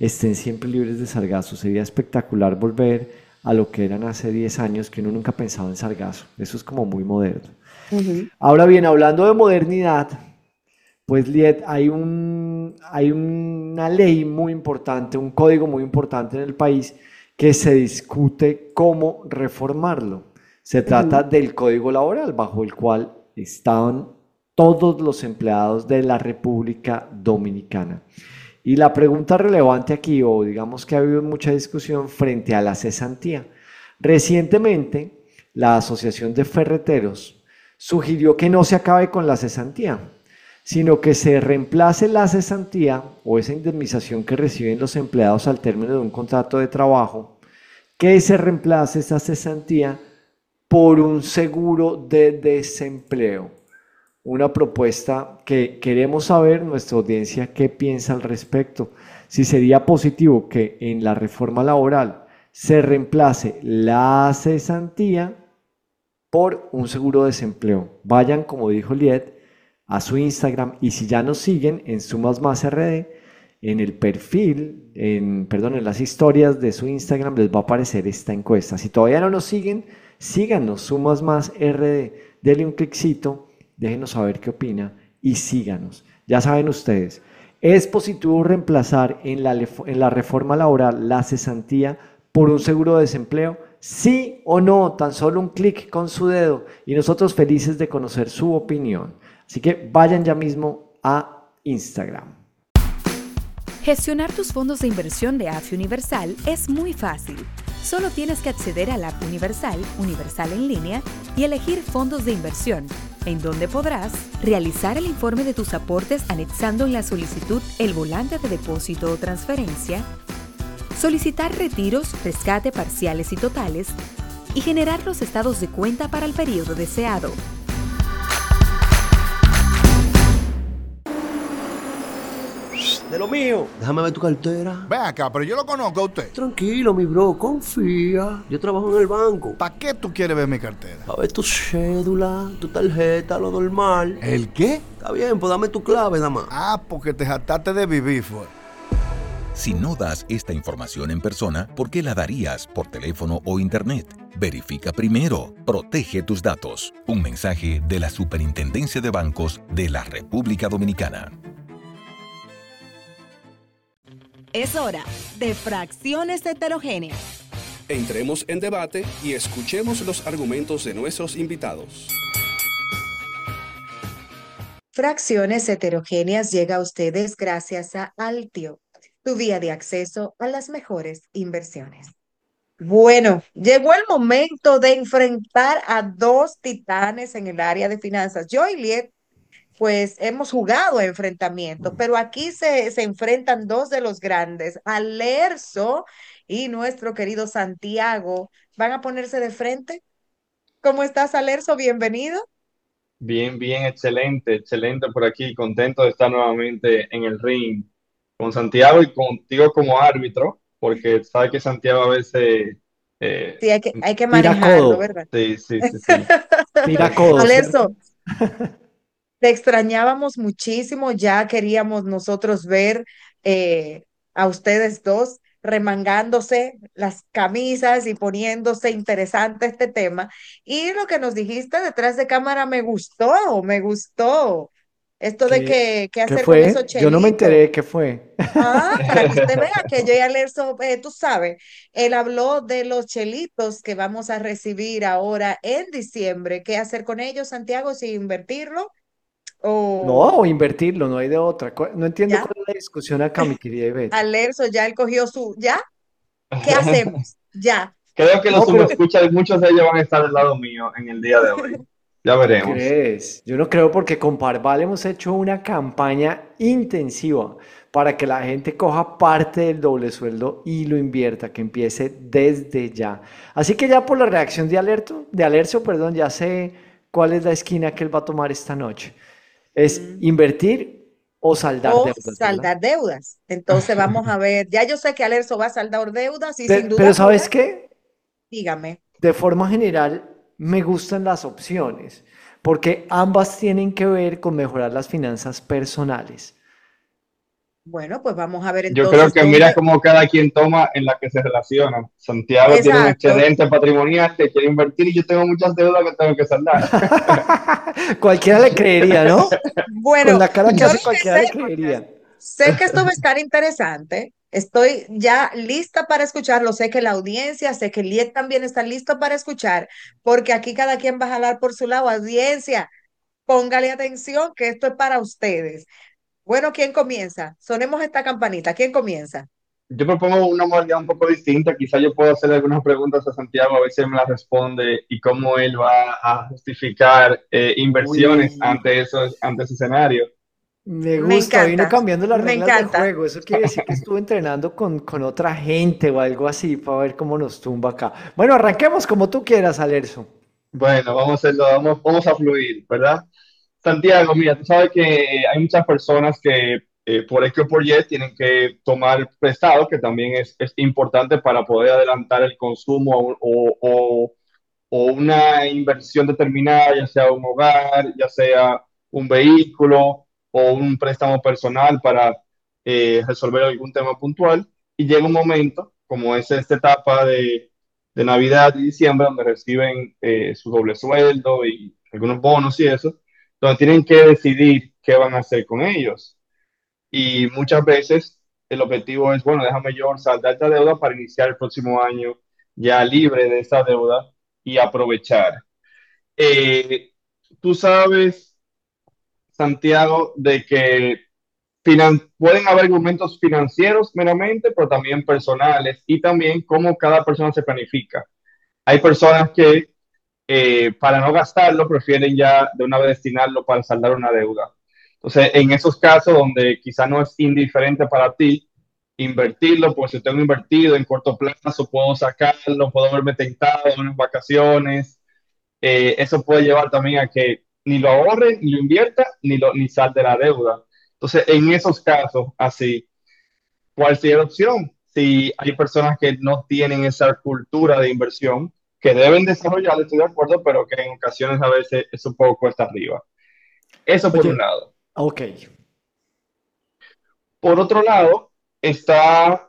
estén siempre libres de sargazo. Sería espectacular volver a lo que eran hace diez años, que uno nunca pensaba en sargazo. Eso es como muy moderno. Uh-huh. Ahora bien, hablando de modernidad, pues Liet, hay, un, hay una ley muy importante, un código muy importante en el país que se discute cómo reformarlo. Se trata uh-huh. del Código Laboral, bajo el cual estaban todos los empleados de la República Dominicana. Y la pregunta relevante aquí, o digamos que ha habido mucha discusión frente a la cesantía. Recientemente, la Asociación de Ferreteros sugirió que no se acabe con la cesantía, sino que se reemplace la cesantía o esa indemnización que reciben los empleados al término de un contrato de trabajo, que se reemplace esa cesantía por un seguro de desempleo. Una propuesta que queremos saber, nuestra audiencia, qué piensa al respecto. Si sería positivo que en la reforma laboral se reemplace la cesantía por un seguro de desempleo. Vayan, como dijo Liet, a su Instagram, y si ya nos siguen en Sumas Más R D, en el perfil, en, perdón, en las historias de su Instagram les va a aparecer esta encuesta. Si todavía no nos siguen, síganos, Sumas Más R D, denle un cliccito, déjenos saber qué opina y síganos. Ya saben ustedes, ¿es positivo reemplazar en la, en la reforma laboral la cesantía por un seguro de desempleo? ¿Sí o no? Tan solo un clic con su dedo y nosotros felices de conocer su opinión. Así que vayan ya mismo a Instagram. Gestionar tus fondos de inversión de A F I Universal es muy fácil. Solo tienes que acceder a la app Universal, Universal en línea, y elegir fondos de inversión, en donde podrás realizar el informe de tus aportes anexando en la solicitud el volante de depósito o transferencia, solicitar retiros, rescate parciales y totales, y generar los estados de cuenta para el periodo deseado. De lo mío. Déjame ver tu cartera. Ven acá, pero yo lo conozco a usted. Tranquilo, mi bro, confía. Yo trabajo en el banco. ¿Para qué tú quieres ver mi cartera? A ver tu cédula, tu tarjeta, lo normal. ¿El qué? Está bien, pues dame tu clave, nada más. Ah, porque te jactaste de vivir, fue. Si no das esta información en persona, ¿por qué la darías por teléfono o internet? Verifica primero. Protege tus datos. Un mensaje de la Superintendencia de Bancos de la República Dominicana. Es hora de Fracciones Heterogéneas. Entremos en debate y escuchemos los argumentos de nuestros invitados. Fracciones Heterogéneas llega a ustedes gracias a Altio, tu vía de acceso a las mejores inversiones. Bueno, llegó el momento de enfrentar a dos titanes en el área de finanzas. Yo y Liet, pues hemos jugado a enfrentamiento, pero aquí se, se enfrentan dos de los grandes, Alerzo y nuestro querido Santiago. ¿Van a ponerse de frente? ¿Cómo estás, Alerzo? Bienvenido. Bien, bien, excelente, excelente por aquí, contento de estar nuevamente en el ring con Santiago y contigo como árbitro, porque sabes que Santiago a veces... Eh, sí, hay que, hay que manejarlo, ¿verdad? Sí, sí, sí. sí. Tira codo. Alerzo, te extrañábamos muchísimo, ya queríamos nosotros ver eh, a ustedes dos remangándose las camisas y poniéndose interesante este tema. Y lo que nos dijiste detrás de cámara me gustó, me gustó. Esto de que, que hacer ¿Qué fue? con esos chelitos. Yo no me enteré qué fue. Ah, para que usted vea que yo y Alerzo, eh, tú sabes, él habló de los chelitos que vamos a recibir ahora en diciembre. ¿Qué hacer con ellos, Santiago? ¿Si invertirlo? O... No, o invertirlo, no hay de otra. No entiendo ¿Ya? cuál es la discusión acá, mi querida Ivette. Alerzo, ya él cogió su... ¿Ya? ¿Qué hacemos? Ya. Creo que los No, pero- subescuchas, muchos de ellos van a estar del lado mío en el día de hoy. Ya veremos. ¿Crees? Yo no creo, porque con Parval hemos hecho una campaña intensiva para que la gente coja parte del doble sueldo y lo invierta, que empiece desde ya. Así que ya por la reacción de Alerto, de Alercio, perdón, ya sé cuál es la esquina que él va a tomar esta noche. Es invertir o saldar O deudas, ¿verdad? saldar deudas. Entonces vamos a ver. Ya yo sé que Alerzo va a saldar deudas y Pe- sin duda. Pero ¿sabes podrá- qué? Dígame. De forma general, me gustan las opciones, porque ambas tienen que ver con mejorar las finanzas personales. Bueno, pues vamos a ver Yo creo entonces que mira dónde. cómo cada quien toma en la que se relaciona. Santiago tiene un Exacto. excedente patrimonial que quiere invertir y yo tengo muchas deudas que tengo que saldar. Cualquiera le creería, ¿no? Con Bueno, la cara que yo lo hace que cualquiera le sé, creería. sé que esto va a estar interesante. Estoy ya lista para escucharlo. Sé que la audiencia, sé que Liet también está listo para escuchar, porque aquí cada quien va a jalar por su lado. Audiencia, póngale atención que esto es para ustedes. Bueno, ¿quién comienza? Sonemos esta campanita. ¿Quién comienza? Yo propongo una modalidad un poco distinta. Quizá yo puedo hacerle algunas preguntas a Santiago, a ver si él me las responde y cómo él va a justificar eh, inversiones Uy, ante esos, ante ese escenario. me Me gusta, vino encanta, cambiando las me reglas del encanta. juego. Eso quiere decir que estuvo entrenando con, con otra gente o algo así para ver cómo nos tumba acá. Bueno, arranquemos como tú quieras, Alerzo. Bueno, vamos a hacerlo, vamos, vamos a fluir, ¿verdad? Santiago, mira, tú sabes que hay muchas personas que eh, por X o por Y tienen que tomar prestado, que también es, es importante para poder adelantar el consumo o, o- o- o una inversión determinada, ya sea un hogar, ya sea un vehículo o un préstamo personal para eh, resolver algún tema puntual. Y llega un momento, como es esta etapa de, de Navidad y diciembre, donde reciben eh, su doble sueldo y algunos bonos y eso, donde tienen que decidir qué van a hacer con ellos. Y muchas veces el objetivo es, bueno, déjame yo saldar esta deuda para iniciar el próximo año ya libre de esa deuda y aprovechar. Eh, Tú sabes, Santiago, de que finan- pueden haber argumentos financieros meramente, pero también personales y también cómo cada persona se planifica. Hay personas que eh, para no gastarlo prefieren ya de una vez destinarlo para saldar una deuda. Entonces, en esos casos donde quizá no es indiferente para ti invertirlo, pues si tengo invertido en corto plazo, puedo sacarlo, puedo verme tentado en unas vacaciones. Eh, eso puede llevar también a que ni lo ahorre, ni lo invierta, ni, lo, ni salte la deuda. Entonces, en esos casos, así, ¿cuál sería la opción? Si hay personas que no tienen esa cultura de inversión, que deben desarrollar, estoy de acuerdo, pero que en ocasiones a veces es un poco cuesta arriba. Eso por un Oye, lado. ok. Por otro lado, está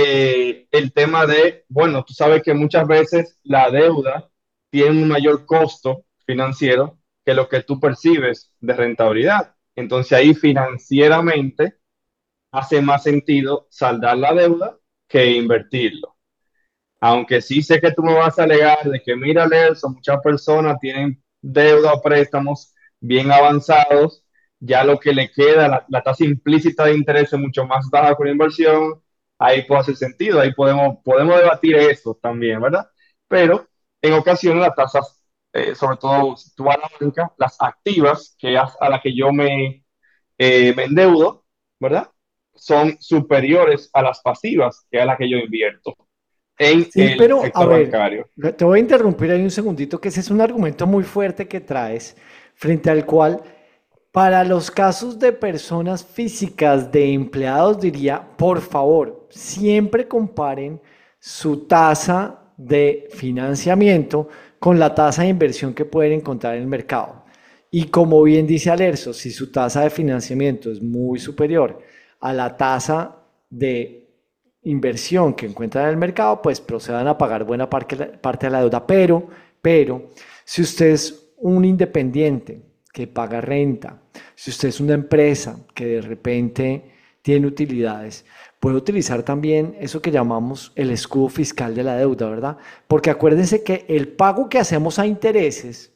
eh, el tema de, bueno, tú sabes que muchas veces la deuda tiene un mayor costo financiero que lo que tú percibes de rentabilidad. Entonces ahí financieramente hace más sentido saldar la deuda que invertirlo. Aunque sí sé que tú me vas a alegar de que, mira, Nelson, muchas personas tienen deuda o préstamos bien avanzados, ya lo que le queda, la, la tasa implícita de interés es mucho más baja con la inversión, ahí puede hacer sentido, ahí podemos, podemos debatir eso también, ¿verdad? Pero en ocasiones las tasas, eh, sobre todo si tú vas a la banca, las activas, que es a las que yo me, eh, me endeudo, ¿verdad? Son superiores a las pasivas, que es a las que yo invierto en Sí, el pero a sector ver, bancario. te voy a interrumpir ahí un segundito, que ese es un argumento muy fuerte que traes, frente al cual, para los casos de personas físicas, de empleados, diría, por favor, siempre comparen su tasa de financiamiento con la tasa de inversión que pueden encontrar en el mercado. Y como bien dice Alerzo, si su tasa de financiamiento es muy superior a la tasa de inversión que encuentran en el mercado, pues procedan a pagar buena parte, parte de la deuda. Pero, pero, si usted es un independiente que paga renta, si usted es una empresa que de repente tiene utilidades, puede utilizar también eso que llamamos el escudo fiscal de la deuda, ¿verdad? Porque acuérdense que el pago que hacemos a intereses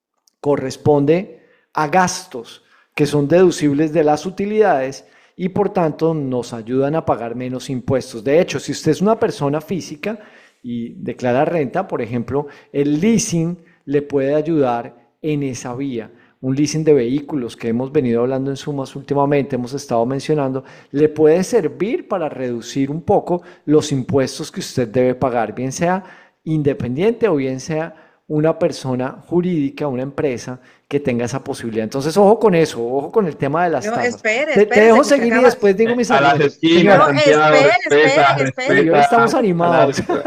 corresponde a gastos que son deducibles de las utilidades y por tanto nos ayudan a pagar menos impuestos. De hecho, si usted es una persona física y declara renta, por ejemplo, el leasing le puede ayudar en esa vía. Un leasing de vehículos que hemos venido hablando en Sumas últimamente, hemos estado mencionando, le puede servir para reducir un poco los impuestos que usted debe pagar, bien sea independiente o bien sea una persona jurídica, una empresa que tenga esa posibilidad. Entonces, ojo con eso, ojo con el tema de las No, tasas. espere, Te, te espérese, dejo que usted seguir y acaba. después digo mis A las argumentos. esquinas, No, Señora, Santiago, espere, respeta, esperen, esperen. sí, hoy estamos respeta al animados. árbitro.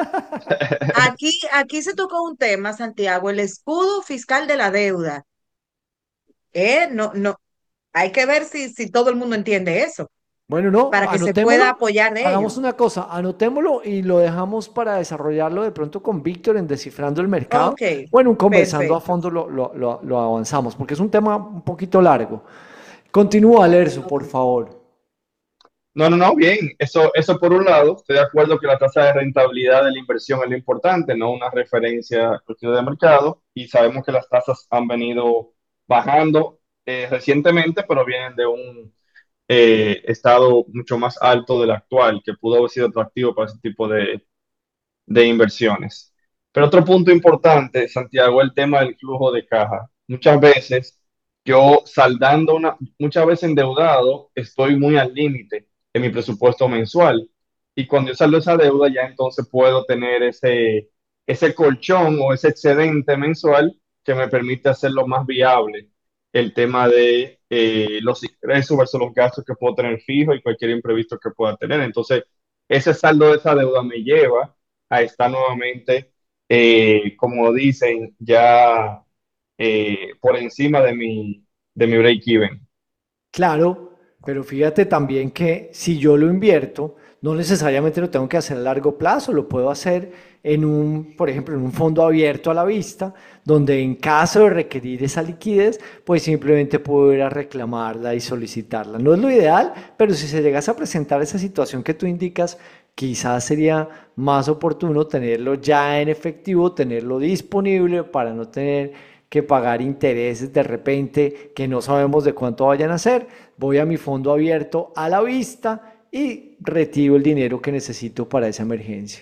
Aquí, aquí se tocó un tema, Santiago, el escudo fiscal de la deuda. Eh, no, no, hay que ver si, si todo el mundo entiende eso. Bueno, no, para que se anotémoslo, pueda apoyar de hagamos ello. una cosa, anotémoslo y lo dejamos para desarrollarlo de pronto con Víctor en Descifrando el Mercado. Ok, O en un conversando a perfecto. fondo lo, lo, lo, lo avanzamos, porque es un tema un poquito largo. Continúa, Lerso, por favor. No, no, no, bien. Eso, eso por un lado, estoy de acuerdo que la tasa de rentabilidad de la inversión es lo importante, no una referencia cuestión de mercado. Y sabemos que las tasas han venido bajando eh, recientemente, pero vienen de un eh, estado mucho más alto del actual, que pudo haber sido atractivo para ese tipo de, de inversiones. Pero otro punto importante, Santiago, el tema del flujo de caja. Muchas veces yo saldando una, muchas veces endeudado, estoy muy al límite en mi presupuesto mensual. Y cuando yo saldo esa deuda, ya entonces puedo tener ese, ese colchón o ese excedente mensual que me permite hacerlo más viable el tema de eh, los ingresos versus los gastos que puedo tener fijo y cualquier imprevisto que pueda tener. Entonces, ese saldo de esa deuda me lleva a estar nuevamente, eh, como dicen, ya eh, por encima de mi, de mi break-even. Claro, pero fíjate también que si yo lo invierto, no necesariamente lo tengo que hacer a largo plazo, lo puedo hacer en un, por ejemplo, en un fondo abierto a la vista, donde en caso de requerir esa liquidez, pues simplemente puedo ir a reclamarla y solicitarla. No es lo ideal, pero si se llegase a presentar esa situación que tú indicas, quizás sería más oportuno tenerlo ya en efectivo, tenerlo disponible para no tener que pagar intereses de repente que no sabemos de cuánto vayan a ser. Voy a mi fondo abierto a la vista y retiro el dinero que necesito para esa emergencia.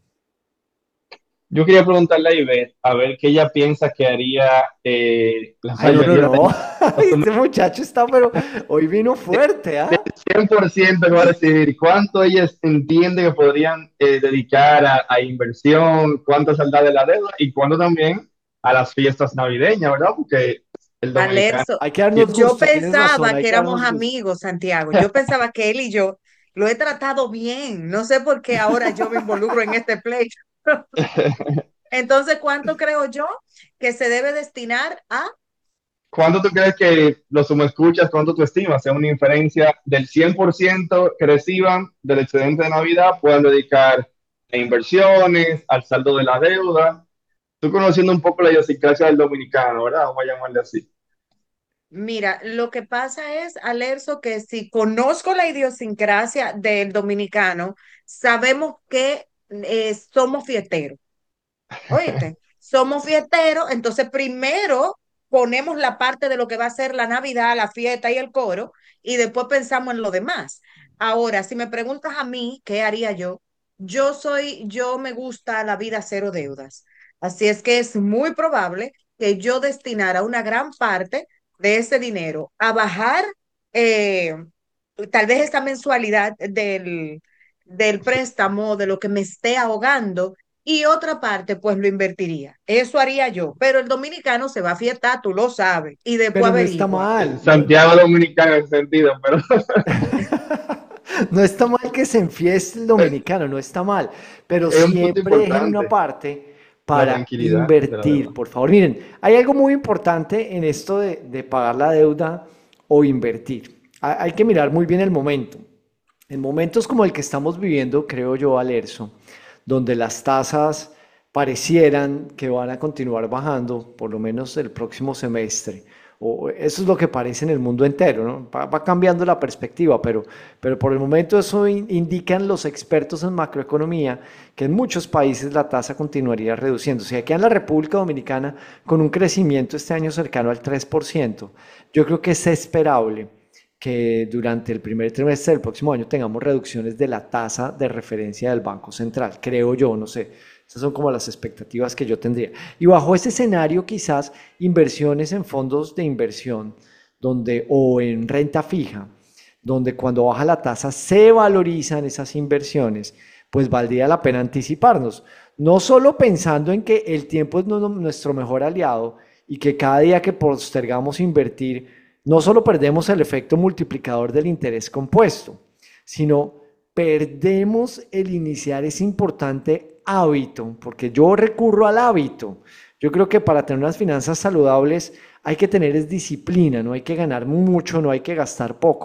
Yo quería preguntarle a Ivette a ver qué ella piensa que haría eh, la Ay, no, no, mayoría no. de Este muchacho está, pero hoy vino fuerte, ¿ah? cien por ciento que va a recibir. ¿Cuánto ellas entienden que podrían eh, dedicar a, a inversión? ¿Cuánto saldrá de la deuda? Y cuánto también a las fiestas navideñas, ¿verdad? Porque el dominicano... Alerzo, Hay que darnos yo gusto, tienes razón, pensaba hay que que éramos darnos gusto. amigos, Santiago. Yo pensaba que él y yo lo he tratado bien. No sé por qué ahora yo me involucro en este pleito. Entonces, ¿cuánto creo yo que se debe destinar a? ¿Cuánto tú crees que los escuchas, cuánto tú estimas? Sea una inferencia del cien por ciento que reciban del excedente de Navidad, puedan dedicar a inversiones, al saldo de la deuda. Tú conociendo un poco la idiosincrasia del dominicano, ¿verdad? Vamos a llamarle así. Mira, lo que pasa es, Alerzo, que si conozco la idiosincrasia del dominicano, sabemos que eh, somos fiesteros. ¿Oíste? Somos fiesteros, entonces primero ponemos la parte de lo que va a ser la Navidad, la fiesta y el coro, y después pensamos en lo demás. Ahora, si me preguntas a mí, ¿qué haría yo? Yo soy, yo me gusta la vida cero deudas. Así es que es muy probable que yo destinara una gran parte de ese dinero a bajar eh, tal vez esta mensualidad del, del préstamo, de lo que me esté ahogando, y otra parte pues lo invertiría. Eso haría yo, pero el dominicano se va a fiestar, tú lo sabes, y después Pero no está averigua. mal. Santiago Dominicano en sentido, pero... No está mal que se enfieste el dominicano, no está mal, pero Es un punto siempre dejen importante. una parte La para tranquilidad de la invertir, deuda. por favor. Miren, hay algo muy importante en esto de, de pagar la deuda o invertir. Ha- Hay que mirar muy bien el momento. En momentos como el que estamos viviendo, creo yo, Alerzo, donde las tasas parecieran que van a continuar bajando, por lo menos el próximo semestre, o eso es lo que parece en el mundo entero, ¿no? Va, va cambiando la perspectiva, pero, pero por el momento eso in- indican los expertos en macroeconomía que en muchos países la tasa continuaría reduciéndose. Aquí en la República Dominicana, con un crecimiento este año cercano al tres por ciento, yo creo que es esperable que durante el primer trimestre del próximo año tengamos reducciones de la tasa de referencia del Banco Central, creo yo, no sé. Esas son como las expectativas que yo tendría. Y bajo ese escenario, quizás inversiones en fondos de inversión donde, o en renta fija, donde cuando baja la tasa se valorizan esas inversiones, pues valdría la pena anticiparnos. No solo pensando en que el tiempo es nu- nuestro mejor aliado y que cada día que postergamos invertir, no solo perdemos el efecto multiplicador del interés compuesto, sino perdemos el iniciar ese importante hábito, porque yo recurro al hábito. Yo creo que para tener unas finanzas saludables hay que tener es disciplina, no hay que ganar mucho, no hay que gastar poco.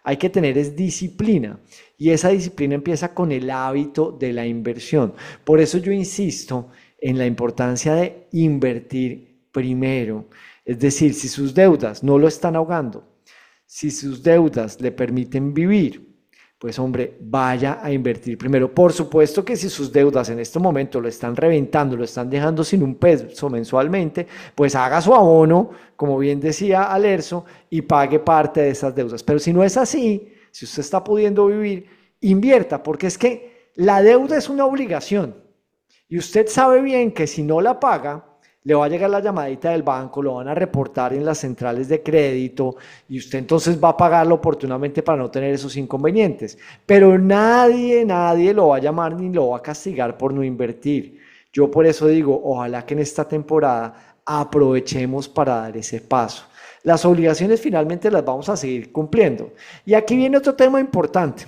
Hay que tener es disciplina y esa disciplina empieza con el hábito de la inversión. Por eso yo insisto en la importancia de invertir primero. Es decir, si sus deudas no lo están ahogando, si sus deudas le permiten vivir, pues hombre, vaya a invertir primero. Por supuesto que si sus deudas en este momento lo están reventando, lo están dejando sin un peso mensualmente, pues haga su abono, como bien decía Alerzo, y pague parte de esas deudas. Pero si no es así, si usted está pudiendo vivir, invierta, porque es que la deuda es una obligación. Y usted sabe bien que si no la paga, le va a llegar la llamadita del banco, lo van a reportar en las centrales de crédito y usted entonces va a pagarlo oportunamente para no tener esos inconvenientes. Pero nadie, nadie lo va a llamar ni lo va a castigar por no invertir. Yo por eso digo, ojalá que en esta temporada aprovechemos para dar ese paso. Las obligaciones finalmente las vamos a seguir cumpliendo. Y aquí viene otro tema importante.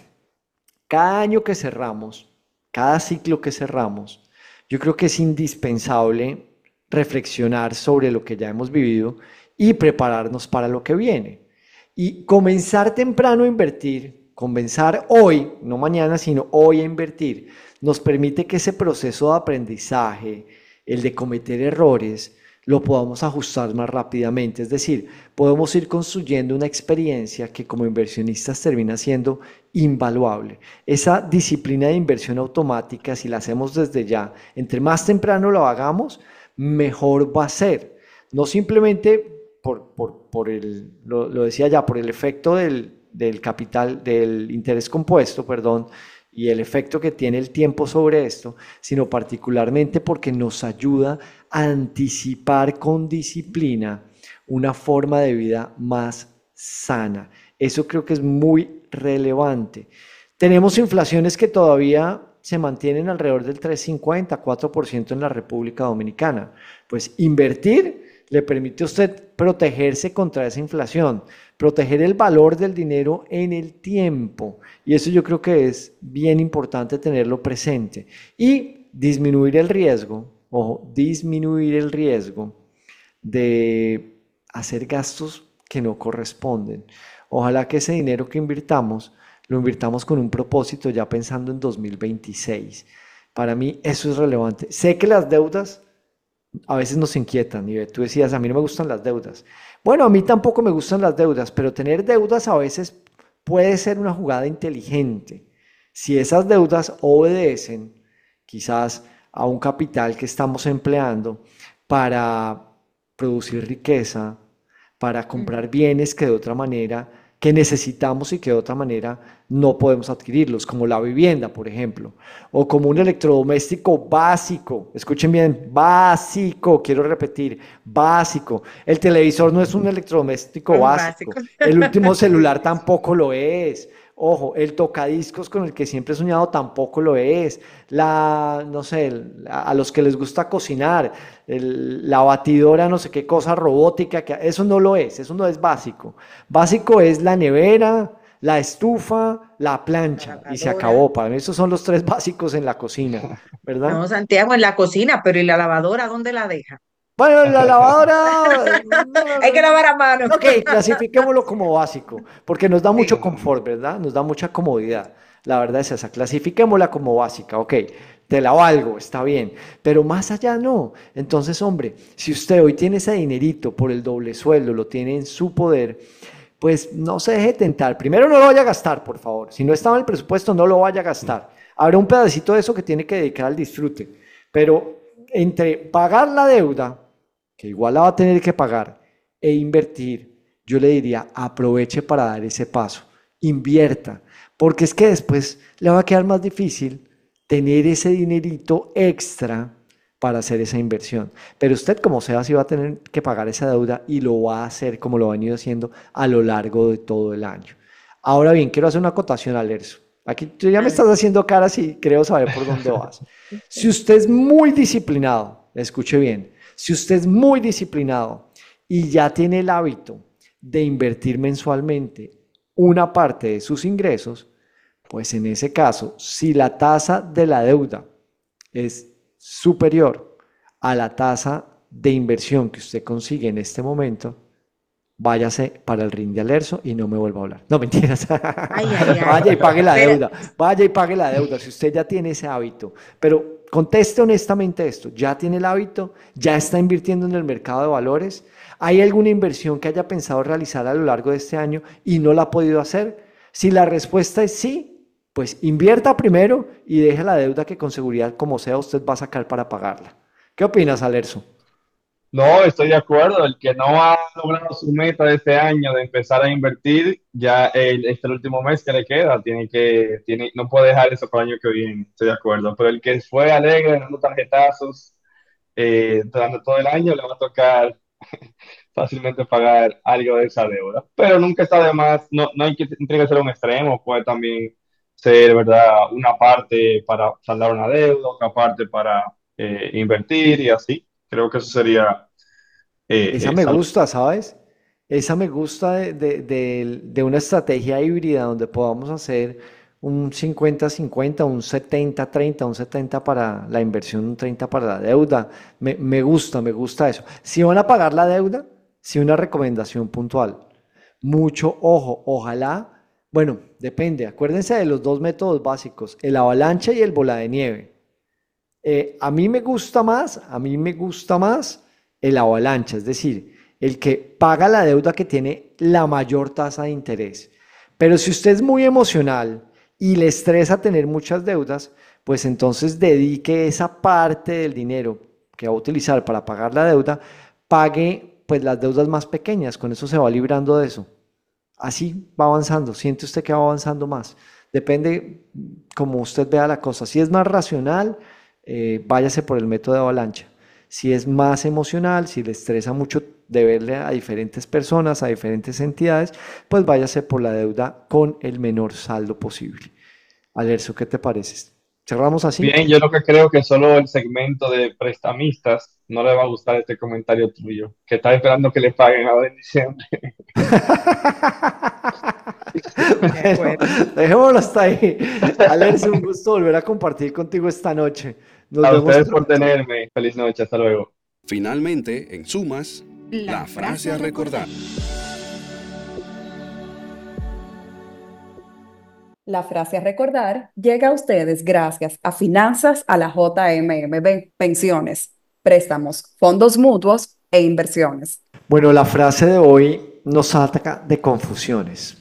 Cada año que cerramos, cada ciclo que cerramos, yo creo que es indispensable reflexionar sobre lo que ya hemos vivido y prepararnos para lo que viene. Y comenzar temprano a invertir, comenzar hoy, no mañana, sino hoy a invertir, nos permite que ese proceso de aprendizaje, el de cometer errores, lo podamos ajustar más rápidamente. Es decir, podemos ir construyendo una experiencia que como inversionistas termina siendo invaluable. Esa disciplina de inversión automática, si la hacemos desde ya, entre más temprano lo hagamos, mejor va a ser. No simplemente por, por, por el, lo, lo decía ya, por el efecto del, del capital, del interés compuesto, perdón, y el efecto que tiene el tiempo sobre esto, sino particularmente porque nos ayuda a anticipar con disciplina una forma de vida más sana. Eso creo que es muy relevante. Tenemos inflaciones que todavía se mantienen alrededor del tres punto cincuenta, cuatro por ciento en la República Dominicana. Pues invertir le permite a usted protegerse contra esa inflación, proteger el valor del dinero en el tiempo. Y eso yo creo que es bien importante tenerlo presente. Y disminuir el riesgo, ojo, disminuir el riesgo de hacer gastos que no corresponden. Ojalá que ese dinero que invirtamos lo invirtamos con un propósito ya pensando en dos mil veintiséis. Para mí eso es relevante. Sé que las deudas a veces nos inquietan. Y tú decías, a mí no me gustan las deudas. Bueno, a mí tampoco me gustan las deudas, pero tener deudas a veces puede ser una jugada inteligente. Si esas deudas obedecen quizás a un capital que estamos empleando para producir riqueza, para comprar bienes que de otra manera que necesitamos y que de otra manera no podemos adquirirlos, como la vivienda, por ejemplo, o como un electrodoméstico básico. Escuchen bien, básico, quiero repetir, básico. El televisor no es un electrodoméstico básico. básico. El último celular tampoco lo es. Ojo, el tocadiscos con el que siempre he soñado tampoco lo es. La, no sé, a los que les gusta cocinar, el, la batidora, no sé qué cosa robótica, que, eso no lo es, eso no es básico. Básico es la nevera, la estufa, la plancha, la y se acabó. Para mí esos son los tres básicos en la cocina, ¿verdad? No, Santiago, en la cocina, pero ¿y la lavadora dónde la deja? Bueno, la lavadora... Hay que lavar a mano. Ok, clasifiquémoslo como básico, porque nos da mucho confort, ¿verdad? Nos da mucha comodidad. La verdad es esa, clasifiquémosla como básica, ok, te la valgo, está bien, pero más allá no. Entonces, hombre, si usted hoy tiene ese dinerito por el doble sueldo, lo tiene en su poder, pues no se deje tentar. Primero no lo vaya a gastar, por favor. Si no estaba en el presupuesto, no lo vaya a gastar. Habrá un pedacito de eso que tiene que dedicar al disfrute, pero entre pagar la deuda, que igual la va a tener que pagar, e invertir, yo le diría, aproveche para dar ese paso, invierta, porque es que después le va a quedar más difícil tener ese dinerito extra para hacer esa inversión. Pero usted, como sea, sí va a tener que pagar esa deuda y lo va a hacer como lo ha venido haciendo a lo largo de todo el año. Ahora bien, quiero hacer una acotación al Lerzo. Aquí tú ya me estás haciendo caras y creo saber por dónde vas. Si usted es muy disciplinado, escuche bien, si usted es muy disciplinado y ya tiene el hábito de invertir mensualmente una parte de sus ingresos, pues en ese caso, si la tasa de la deuda es superior a la tasa de inversión que usted consigue en este momento, váyase para el ring de Alerzo y no me vuelva a hablar. No, mentiras. Ay, ay, ay. Vaya y pague la Pero- deuda. Vaya y pague la deuda si usted ya tiene ese hábito. Pero conteste honestamente esto. ¿Ya tiene el hábito? ¿Ya está invirtiendo en el mercado de valores? ¿Hay alguna inversión que haya pensado realizar a lo largo de este año y no la ha podido hacer? Si la respuesta es sí, pues invierta primero y deje la deuda que con seguridad, como sea, usted va a sacar para pagarla. ¿Qué opinas, Alerzo? No, estoy de acuerdo. El que no ha logrado su meta de este año de empezar a invertir, ya el, este es el último mes que le queda. Tiene que, tiene, no puede dejar eso para el año que viene. Estoy de acuerdo. Pero el que fue alegre, dando tarjetazos, eh, durante todo el año, le va a tocar fácilmente pagar algo de esa deuda. Pero nunca está de más, no, no hay que, no tiene que ser un extremo, puede también ser, ¿verdad?, una parte para saldar una deuda, otra parte para eh, invertir y así. Creo que eso sería eh, Esa eh, me sal- gusta, ¿sabes? Esa me gusta de, de- de- de una estrategia híbrida donde podamos hacer un cincuenta cincuenta, un setenta treinta, un setenta para la inversión, un treinta para la deuda. Me, me gusta, me gusta eso. Si van a pagar la deuda, sí una recomendación puntual. Mucho ojo, ojalá, bueno, depende. Acuérdense de los dos métodos básicos, el avalancha y el bola de nieve. Eh, a mí me gusta más, a mí me gusta más el avalancha, es decir, el que paga la deuda que tiene la mayor tasa de interés. Pero si usted es muy emocional y le estresa tener muchas deudas, pues entonces dedique esa parte del dinero que va a utilizar para pagar la deuda, pague pues las deudas más pequeñas, con eso se va librando de eso. Así va avanzando, siente usted que va avanzando más. Depende como usted vea la cosa. Si es más racional, eh, váyase por el método de avalancha. Si es más emocional, si le estresa mucho deberle a diferentes personas, a diferentes entidades, pues váyase por la deuda con el menor saldo posible. Alerzo, ¿qué te parece? ¿Cerramos así? Bien, yo lo que creo que solo el segmento de prestamistas no le va a gustar este comentario tuyo, que está esperando que le paguen ahora en diciembre. Bueno, dejémoslo hasta ahí. Alerzo, un gusto volver a compartir contigo esta noche. Nos A vemos ustedes por pronto. tenerme. Feliz noche, hasta luego. Finalmente, en Sumas, la frase a recordar. La frase a recordar llega a ustedes gracias a Finanzas a la J M M B, pensiones, préstamos, fondos mutuos e inversiones. Bueno, la frase de hoy nos ataca de confusiones.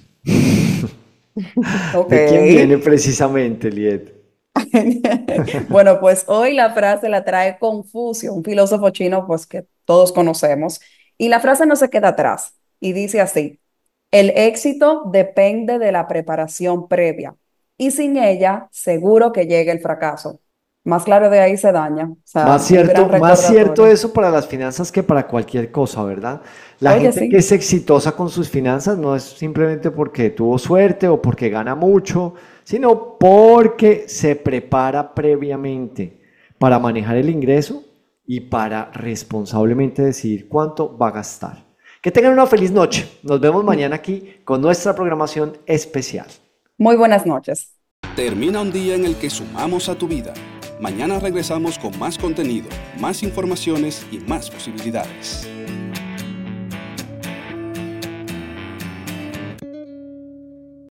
Ok. ¿De quién viene precisamente, Liet? Bueno, pues hoy la frase la trae Confucio, un filósofo chino pues que todos conocemos, y la frase no se queda atrás y dice así: el éxito depende de la preparación previa y sin ella seguro que llegue el fracaso. Más claro de ahí se daña. O sea, Más un cierto, gran más cierto recordatorio. eso para las finanzas que para cualquier cosa, ¿verdad? La Oye, gente sí. que es exitosa con sus finanzas no es simplemente porque tuvo suerte o porque gana mucho, sino porque se prepara previamente para manejar el ingreso y para responsablemente decidir cuánto va a gastar. Que tengan una feliz noche. Nos vemos mañana aquí con nuestra programación especial. Muy buenas noches. Termina un día en el que sumamos a tu vida. Mañana regresamos con más contenido, más informaciones y más posibilidades.